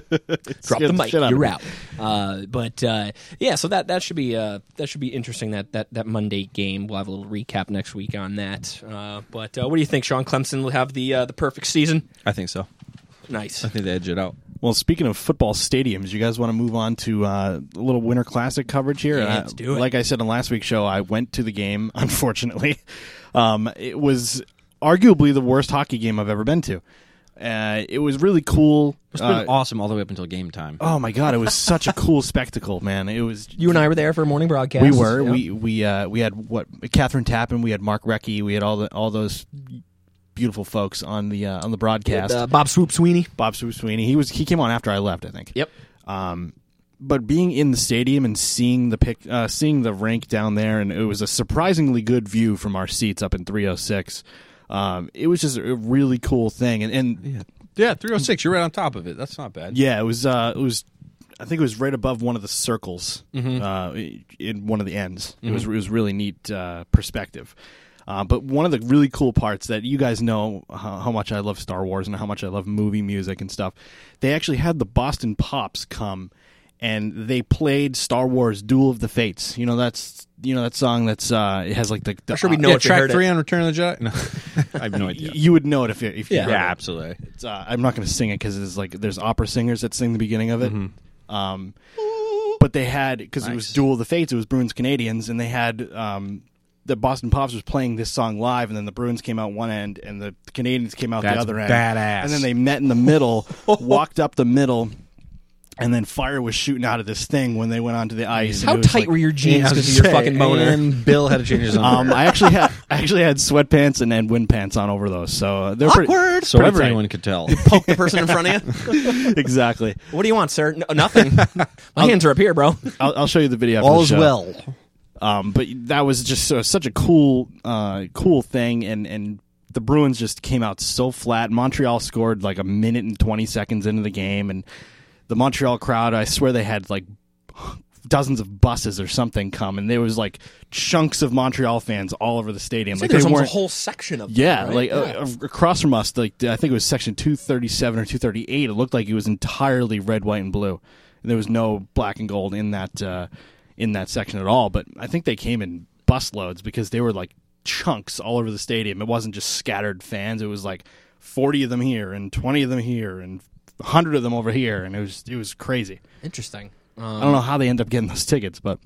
drop scared the the mic. shit out of You're me. out. Uh, but uh, yeah, so that that should be uh, that should be interesting. That, that that Monday game. We'll have a little recap next week on that. Uh, but uh, what do you think, Sean? Clemson will have the uh, the perfect season. I think so. Nice. I think they edge it out. Well, speaking of football stadiums, you guys want to move on to uh, a little Winter Classic coverage here? Yeah, Uh, let's do it. Like I said on last week's show, I went to the game, unfortunately. Um, it was arguably the worst hockey game I've ever been to. Uh, it was really cool. It's been Uh, awesome all the way up until game time. Oh, my God. It was such a cool spectacle, man. It was. You and I were there for a morning broadcast. We were. Yeah. We we uh, we had, what, Catherine Tappan, we had Mark Recchi, we had all the all those beautiful folks on the uh, on the broadcast. Uh, Bob Swoop Sweeney. Bob Swoop Sweeney. He was he came on after I left, I think. Yep. Um, but being in the stadium and seeing the pic, uh, seeing the rink down there, and it was a surprisingly good view from our seats up in three oh six. Um, it was just a really cool thing, and, and Yeah, yeah, three oh six. You're right on top of it. That's not bad. yeah, it was. Uh, it was. I think it was right above one of the circles Mhm. uh, in one of the ends. It was. It was really neat uh, perspective. Uh, but one of the really cool parts that you guys know how, how much I love Star Wars and how much I love movie music and stuff, they actually had the Boston Pops come and they played Star Wars Duel of the Fates. You know that's you know that song that's uh, it has like the, the I'm sure we uh, know yeah, if you track heard three it. on Return of the Jedi. No, I have no idea. You would know it if you, if you Yeah. heard Yeah, it. absolutely. It's, uh, I'm not going to sing it because it's like there's opera singers that sing the beginning of it. Mm-hmm. Um, but they had because it was Nice. Duel of the Fates, it was Bruins Canadians, and they had um, the Boston Pops was playing this song live, and then the Bruins came out one end, and the Canadians came out That's the other end. badass. And then they met in the middle, walked up the middle. And then fire was shooting out of this thing when they went onto the ice. and How it was tight like- were your Yeah, jeans I was because of gonna your say, fucking boner? And Bill had to change his Um, underwear. I actually had I actually had sweatpants and then wind pants on over those, so they're pretty, Awkward. so pretty tight. everyone could tell. Poke the person in front of you. Exactly. What do you want, sir? No, nothing. My hands are up here, bro. I'll, I'll show you the video. After All the is show. well. Um, but that was just so, such a cool, uh, cool thing, and, and the Bruins just came out so flat. Montreal scored like a minute and twenty seconds into the game, and the Montreal crowd, I swear they had like dozens of buses or something come, and there was like chunks of Montreal fans all over the stadium. Like Like there's they almost a weren't. whole section of them, Yeah, right? like Yeah. Uh, across from us, like I think it was section two thirty-seven or two thirty-eight. It looked like it was entirely red, white, and blue. There was no black and gold in that uh, in that section at all. But I think they came in busloads because they were like chunks all over the stadium. It wasn't just scattered fans. It was like forty of them here and twenty of them here and one hundred of them over here, and it was it was crazy. Interesting. Um, I don't know how they end up getting those tickets, but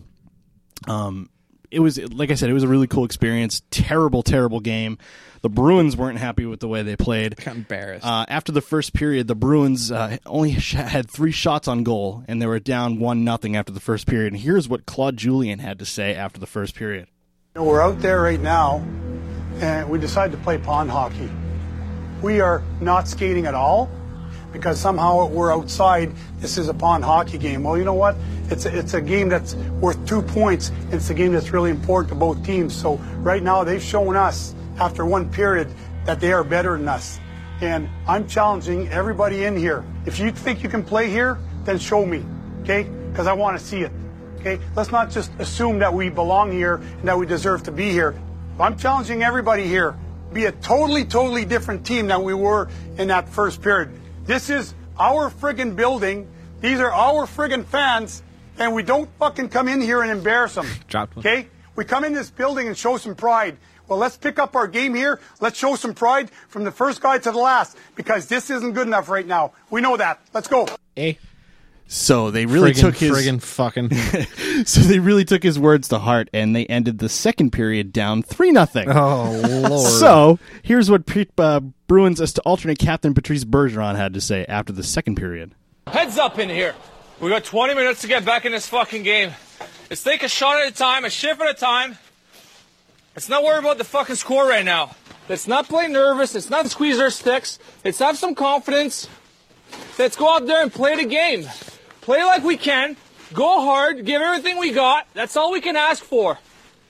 um, it was like I said, it was a really cool experience. Terrible, terrible game. The Bruins weren't happy with the way they played. I got embarrassed. Uh, after the first period, the Bruins uh, only sh- had three shots on goal, and they were down one nothing after the first period. And here's what Claude Julien had to say after the first period. You know, we're out there right now, and we decided to play pond hockey. We are not skating at all because somehow we're outside. This is a pond hockey game. Well, you know what? It's a, it's a game that's worth two points. It's a game that's really important to both teams. So right now they've shown us after one period that they are better than us. And I'm challenging everybody in here. If you think you can play here, then show me, okay? Because I want to see it, okay? Let's not just assume that we belong here and that we deserve to be here. I'm challenging everybody here. Be a totally, totally different team than we were in that first period. This is our friggin' building. These are our friggin' fans, and we don't fucking come in here and embarrass them, okay? We come in this building and show some pride. Well, let's pick up our game here. Let's show some pride from the first guy to the last, because this isn't good enough right now. We know that. Let's go. Hey. So they really friggin', took his friggin' fucking. So they really took his words to heart, and they ended the second period down three nothing. Oh Lord! So here's what uh, Bruins as to alternate captain Patrice Bergeron had to say after the second period. Heads up in here. We got twenty minutes to get back in this fucking game. Let's take a shot at a time, a shift at a time. Let's not worry about the fucking score right now. Let's not play nervous. Let's not squeeze our sticks. Let's have some confidence. Let's go out there and play the game. Play like we can. Go hard. Give everything we got. That's all we can ask for.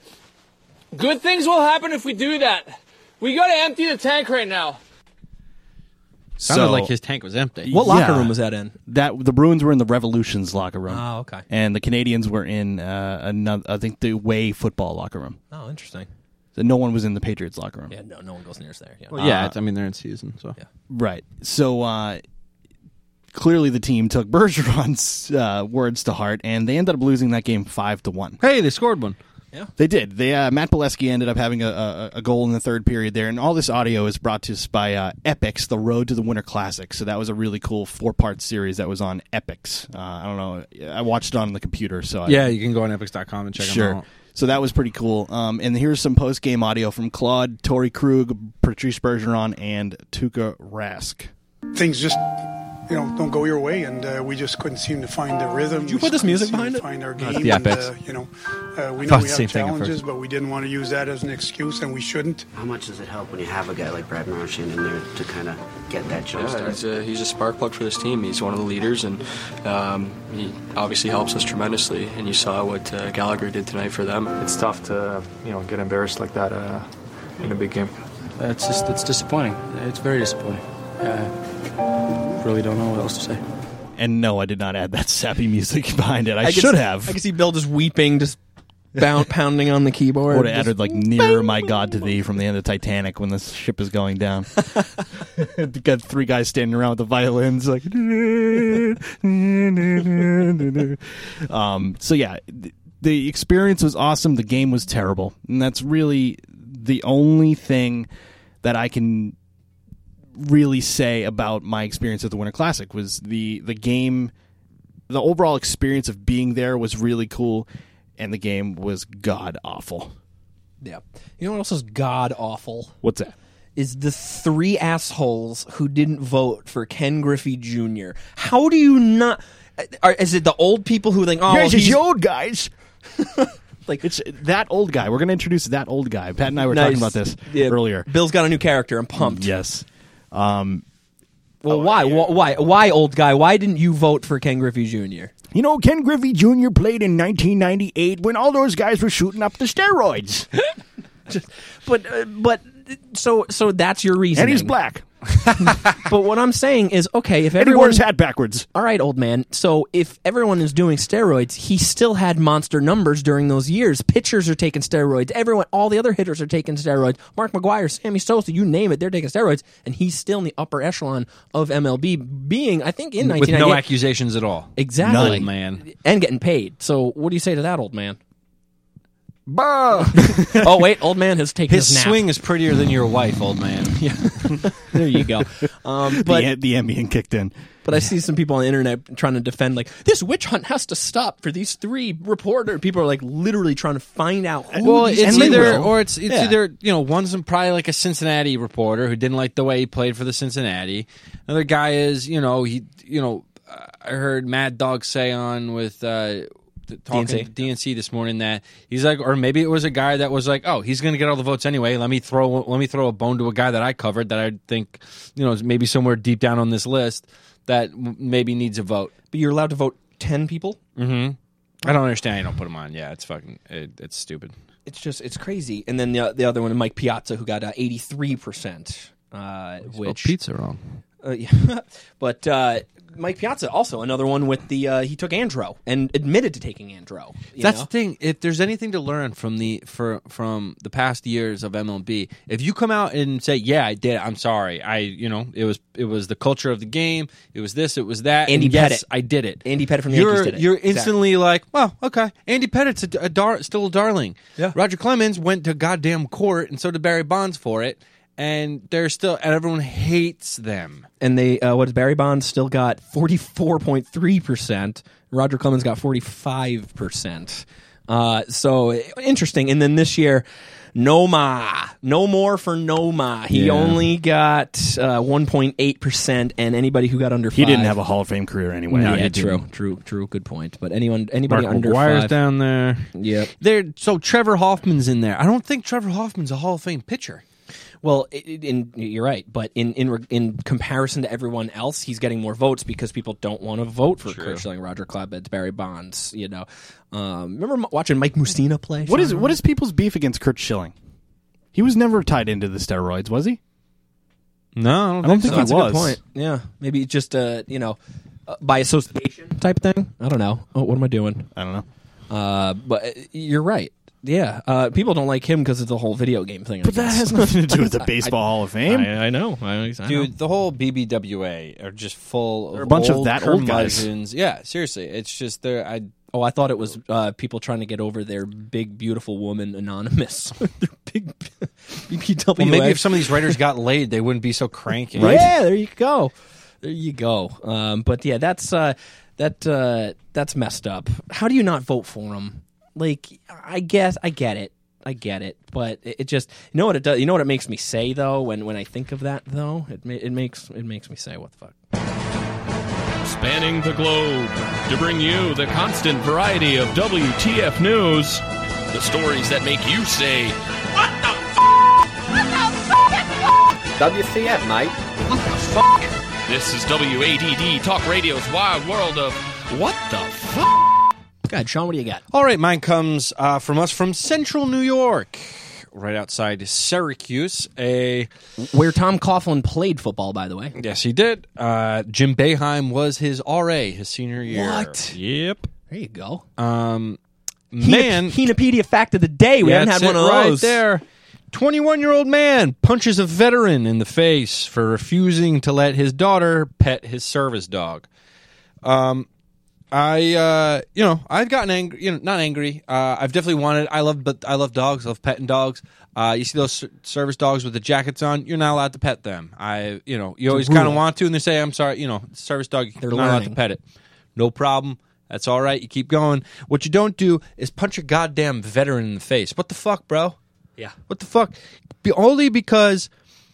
Good things will happen if we do that. We got to empty the tank right now. Sounded So- like his tank was empty. What locker Yeah. room was that in? That the Bruins were in the Revolution's locker room. Oh, okay. And the Canadians were in uh, another, I think, the away football locker room. Oh, interesting. So no one was in the Patriots locker room. Yeah, no, no one goes near us there. Yeah. Well, yeah, Uh, it's, I mean they're in season, so yeah. Right. So uh, clearly the team took Bergeron's uh, words to heart, and they ended up losing that game five to one. Hey, they scored one. Yeah, they did. They uh, Matt Pileski ended up having a, a, a goal in the third period there, and all this audio is brought to us by uh, Epix, the Road to the Winter Classic. So that was a really cool four-part series that was on Epix. Uh, I don't know. I watched it on the computer, so Yeah, I, you can go on epix dot com and check sure. them out. So that was pretty cool. Um, and here's some post-game audio from Claude, Torrey Krug, Patrice Bergeron, and Tuukka Rask. Things just, you know, don't go your way, and uh, we just couldn't seem to find the rhythm. Did you We put this couldn't music seem to behind it? Find our That's game, the and, Apex. uh, you know, uh, we I know thought we the same have thing at challenges, first. but we didn't want to use that as an excuse, and we shouldn't. How much does it help when you have a guy like Brad Marchand in there to kind of get that jump Yeah, start? he's a, he's a spark plug for this team. He's one of the leaders, and um, he obviously helps us tremendously. And you saw what uh, Gallagher did tonight for them. It's tough to you know get embarrassed like that uh, in a big game. It's just it's disappointing. It's very disappointing. Uh, really don't know what else to say. And no, I did not add that sappy music behind it. I, I should can, have. I can see Bill just weeping, just bound, pounding on the keyboard. Would have just- added like "Nearer My God to Thee" from the end of Titanic when the ship is going down. Got three guys standing around with the violins, like. um. So yeah, th- the experience was awesome. The game was terrible, and that's really the only thing that I can really say about my experience at the Winter Classic. Was the the game, the overall experience of being there was really cool, and the game was god awful. Yeah. You know what else is god awful? What's that? Is the three assholes who didn't vote for Ken Griffey Junior How do you not? Are, is it the old people who think, oh, Guys, it's he's- the old guys. Like it's that old guy. We're going to introduce that old guy. Pat and I were Nice. talking about this Yeah. earlier. Bill's got a new character. I'm pumped. Yes. Um, Well, why? Wh- Why? Why, old guy? Why didn't you vote for Ken Griffey Junior? You know, Ken Griffey Junior played in nineteen ninety-eight when all those guys were shooting up the steroids. But uh, but so so that's your reason. And he's black. But what I'm saying is, okay, if And he everyone wore his hat backwards. All right, old man. So if everyone is doing steroids, he still had monster numbers during those years. Pitchers are taking steroids. Everyone, all the other hitters are taking steroids. Mark McGuire, Sammy Sosa, you name it, they're taking steroids, and he's still in the upper echelon of M L B, being, I think, in with nineteen ninety-eight. no accusations at all. Exactly. Old man. And getting paid. So what do you say to that, old man? Bah! Oh, wait, old man has taken His his nap. swing is prettier than your wife, old man. Yeah. There you go. Um, but the, the Ambien kicked in. But I see some people on the internet trying to defend, like, this witch hunt has to stop for these three reporters. People are, like, literally trying to find out who Well, these it's people either are. or it's it's Yeah. either you know one's probably like a Cincinnati reporter who didn't like the way he played for the Cincinnati. Another guy is you know he you know uh, I heard Mad Dog say on with uh, th- talking D N C. to D N C this morning that he's like, or maybe it was a guy that was like, oh, he's going to get all the votes anyway. Let me throw let me throw a bone to a guy that I covered that I think you know is maybe somewhere deep down on this list that m- maybe needs a vote. But you're allowed to vote ten people? Mm-hmm. I don't understand. You don't put them on. Yeah, it's fucking it, it's stupid. it's just it's crazy. And then the the other one, Mike Piazza, who got uh, eighty-three percent, uh, which pizza wrong. Uh, yeah, but uh, Mike Piazza also another one with the uh, he took Andro and admitted to taking Andro. you That's know? the thing. If there's anything to learn from the for from the past years of M L B, if you come out and say, "Yeah, I did. I'm sorry. I, you know, it was it was the culture of the game. It was this. It was that." Andy and yes, Pettitte. I did it. Andy Pettitte from the you're, Yankees did it. You're Exactly. instantly like, "Well, okay, Andy Pettitte's a, a dar- still a darling." Yeah. Roger Clemens went to goddamn court, and so did Barry Bonds for it. And they're still, and everyone hates them. And they, uh, what is Barry Bonds still got forty-four point three percent. Roger Clemens got forty-five percent. Uh, so interesting. And then this year, Noma, no more for Noma. He Yeah. only got uh, one point eight percent, and anybody who got under He five, didn't have a Hall of Fame career anyway. No, he yeah, didn't. true, true, true. Good point. But anyone, anybody Mark under McGuire's five, down there. Yep. They're, so Trevor Hoffman's in there. I don't think Trevor Hoffman's a Hall of Fame pitcher. Well, it, it- in, you're right, but in, in re- in comparison to everyone else, he's getting more votes because people don't want to vote for Kurt Schilling, Roger Clemens, Barry Bonds. You know, um, remember m- watching Mike Mustina play? What is Sean? what is people's beef against Kurt Schilling? He was never tied into the steroids, was he? No, I don't, I don't think, think so. he That's a was. good point. Yeah, maybe just uh, you know, uh, by association type thing. I don't know. Oh, what am I doing? I don't know. Uh, but uh, you're right. Yeah, uh, people don't like him because of the whole video game thing. I But that guess. has nothing to do with the Baseball Hall of Fame. I, I know. I, I Dude, know. the whole B B W A are just full They're of a bunch of old that old guys. curmudgeons. Yeah, seriously. It's just they're I Oh, I thought it was uh, people trying to get over their big, beautiful woman anonymous. Their big B B W A. well, maybe if some of these writers got laid, they wouldn't be so cranky. Yeah, there you go. There you go. Um, but yeah, that's uh, that uh, that's messed up. How do you not vote for him? Like, I guess I get it. I get it, but it, it just you know what it does. You know what it makes me say though when, when I think of that though. It ma- it makes it makes me say what the fuck. Spanning the globe to bring you the constant variety of W T F news. The stories that make you say, "What the f-?" W T F, mate. What the fuck? This is W A D D Talk Radio's wild world of what the fuck. Go ahead, Sean. What do you got? All right, mine comes uh, from us from Central New York, right outside Syracuse. A where Tom Coughlin played football, by the way. Yes, he did. Uh, Jim Boeheim was his R A his senior year. What? Yep. There you go. Um, man, Henopedia fact of the day. We Yeah, haven't had that's one it of right those. there. twenty-one-year-old man punches a veteran in the face for refusing to let his daughter pet his service dog. Um, I, uh, you know, I've gotten angry. You know, not angry. Uh, I've definitely wanted. I love, but I love dogs. I love petting dogs. Uh, you see those ser- service dogs with the jackets on. You're not allowed to pet them. I, you know, you always a kind of rule. want to, and they say, "I'm sorry." You know, service dog. They're You're not allowed to learning. pet it. No problem. That's all right. You keep going. What you don't do is punch a goddamn veteran in the face. What the fuck, bro? Yeah. What the fuck? Be, only because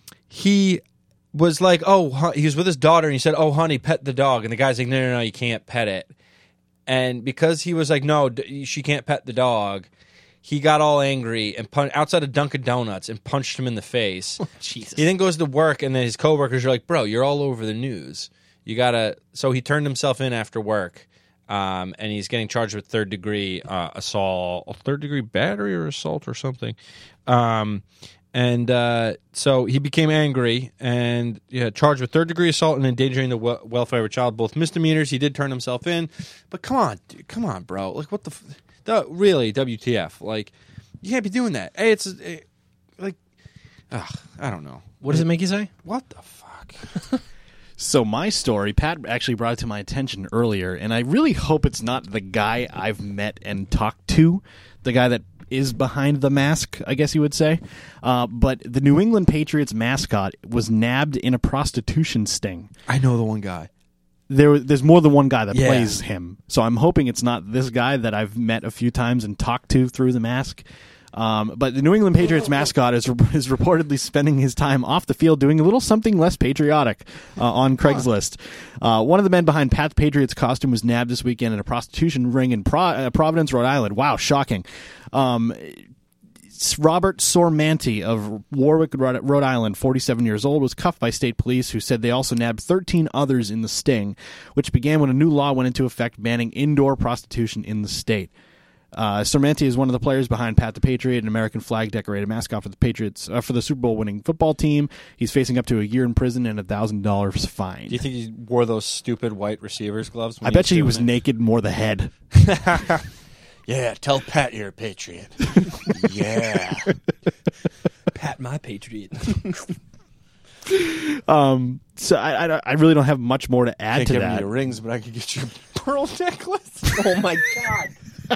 he was like, oh, hu- he was with his daughter, and he said, oh, honey, pet the dog. And the guy's like, no, no, no, you can't pet it. And because he was like, no, d- she can't pet the dog, he got all angry and pun- outside of Dunkin' Donuts and punched him in the face. Jesus. He then goes to work, and then his coworkers are like, bro, you're all over the news. You gotta. So he turned himself in after work. Um, and he's getting charged with third degree uh, assault, third degree battery or assault or something. Um, and uh, so he became angry and yeah, charged with third degree assault and endangering the wel- welfare of a child, both misdemeanors. He did turn himself in, but come on, dude, come on, bro. Like what the, f- the really W T F? Like you can't be doing that. Hey, it's it, like, ugh, I don't know. What does it make you say? What the fuck? So my story, Pat actually brought it to my attention earlier, and I really hope it's not the guy I've met and talked to, the guy that is behind the mask, I guess you would say. Uh, but the New England Patriots mascot was nabbed in a prostitution sting. I know the one guy. There, there's more than one guy that Yeah. plays him, so I'm hoping it's not this guy that I've met a few times and talked to through the mask. Um, but the New England Patriots mascot is is reportedly spending his time off the field doing a little something less patriotic uh, on Craigslist. Uh, one of the men behind Pat's Patriots costume was nabbed this weekend in a prostitution ring in Pro- uh, Providence, Rhode Island. Wow, shocking. Um, it's Robert Sormanti of Warwick, Rhode Rhode Island, forty-seven years old, was cuffed by state police who said they also nabbed thirteen others in the sting, which began when a new law went into effect banning indoor prostitution in the state. Uh, Sermente is one of the players behind Pat the Patriot, an American flag decorated mascot for the Patriots uh, for the Super Bowl winning football team. He's facing up to a year in prison and a thousand dollars fine. Do you think he wore those stupid white receivers gloves? I bet you he was it? naked, more the head. Yeah, tell Pat you're a Patriot. Yeah, Pat my Patriot. um, so I, I I really don't have much more to add Can't to give that. me your rings, but I could get you a pearl necklace. Oh my god.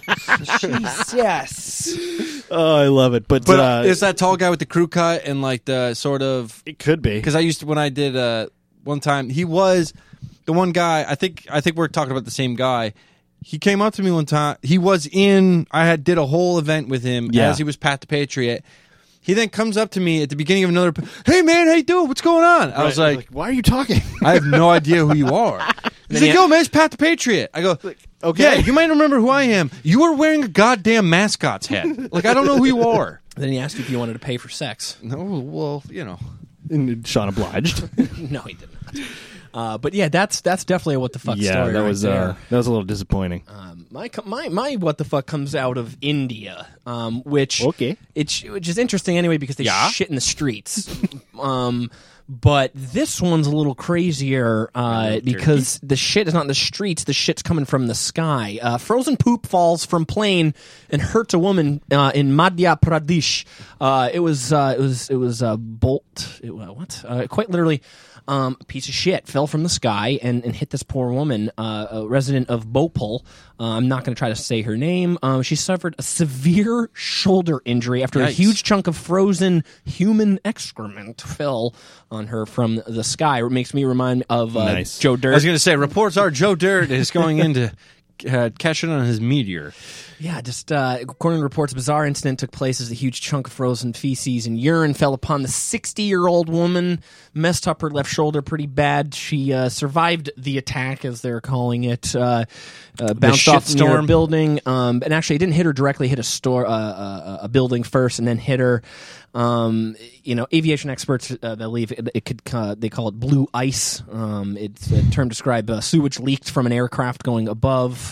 Jesus. Oh, I love it. But, but uh, is that tall guy with the crew cut and like the sort of? It could be, because I used to when I did uh, one time. He was the one guy. I think I think we're talking about the same guy. He came up to me one time. He was in. I had did a whole event with him Yeah. as he was Pat the Patriot. He then comes up to me at the beginning of another. Hey man, how you doing? What's going on? I Right. was like, like, why are you talking? I have no idea who you are. He's like, yo, man, it's Pat the Patriot. I go, okay. Yeah, you might remember who I am. You were wearing a goddamn mascot's head. Like, I don't know who you are. Then he asked you if you wanted to pay for sex. No, well, you know. And Sean obliged. No, he did not. Uh, but yeah, that's that's definitely a what the fuck yeah, story. that right was there. uh, that was a little disappointing. Um, my co- my my what the fuck comes out of India, um, which Okay. it's which is interesting anyway because they Yeah. shit in the streets. um, but this one's a little crazier uh, because the shit is not in the streets. The shit's coming from the sky. Uh, frozen poop falls from plane and hurts a woman uh, in Madhya Pradesh. Uh, it was uh, it was it was a bolt. It, uh, what? Uh, quite literally. Um, a piece of shit fell from the sky and, and hit this poor woman, uh, a resident of Bhopal. Uh, I'm not going to try to say her name. Um, she suffered a severe shoulder injury after Yikes. a huge chunk of frozen human excrement fell on her from the sky. It makes me remind of uh, Nice. Joe Dirt. I was going to say, reports are Joe Dirt is going in to uh, cash in on his meteor. Yeah, just uh, according to reports, a bizarre incident took place as a huge chunk of frozen feces and urine fell upon the sixty-year-old woman, messed up her left shoulder pretty bad. She uh, survived the attack, as they're calling it, uh, uh, bounced off near a shitstorm. building, um, and actually it didn't hit her directly, hit a store, uh, uh, a building first, and then hit her. Um, you know, aviation experts uh, believe it, it could. Uh, they call it blue ice. Um, it's a term to describe uh, sewage leaked from an aircraft going above.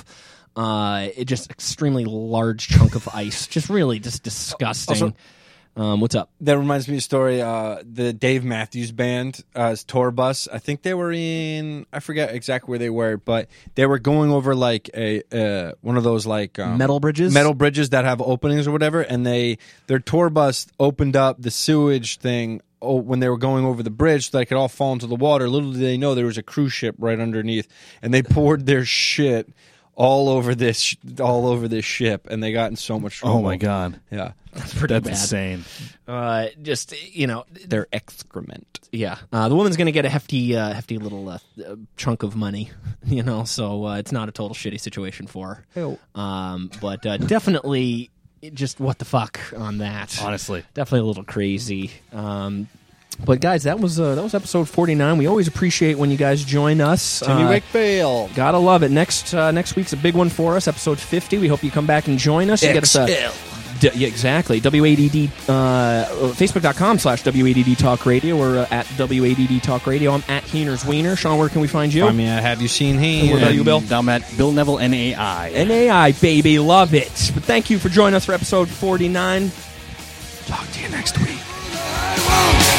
Uh, it just extremely large chunk of ice, just really just disgusting. Also- um, what's up? That reminds me of a story. Uh, the Dave Matthews Band, uh, his tour bus. I think they were in. I forget exactly where they were, but they were going over like a uh, one of those like um, Metal bridges? metal bridges that have openings or whatever. And they their tour bus opened up the sewage thing. Oh, when they were going over the bridge, so that it could all fall into the water. Little did they know there was a cruise ship right underneath, and they poured their shit all over this, all over this ship, and they got in so much trouble. Oh my god, yeah, That's pretty that's bad. insane. Uh, just you know, their excrement. yeah. Uh, the woman's going to get a hefty, uh, hefty little uh, uh, chunk of money, you know. So uh, it's not a total shitty situation for her. Um, but uh, definitely, just what the fuck on that. Honestly, Definitely a little crazy. Um, but guys, that was uh, that was episode forty-nine. We always appreciate when you guys join us. Timmy Uh, Wakefield. Gotta love it. Next uh, next week's a big one for us, episode fifty. We hope you come back and join us. You get us a, D- yeah, exactly. W A D D, uh, Facebook.com slash W A D D Talk Radio or uh, at W A D D Talk Radio. I'm at Heener's Wiener. Sean, where can we find you? I mean, have you seen him? And what about you, Bill? I'm at Bill Neville N A I. N A I, baby. Love it. But thank you for joining us for episode forty-nine. Talk to you next week.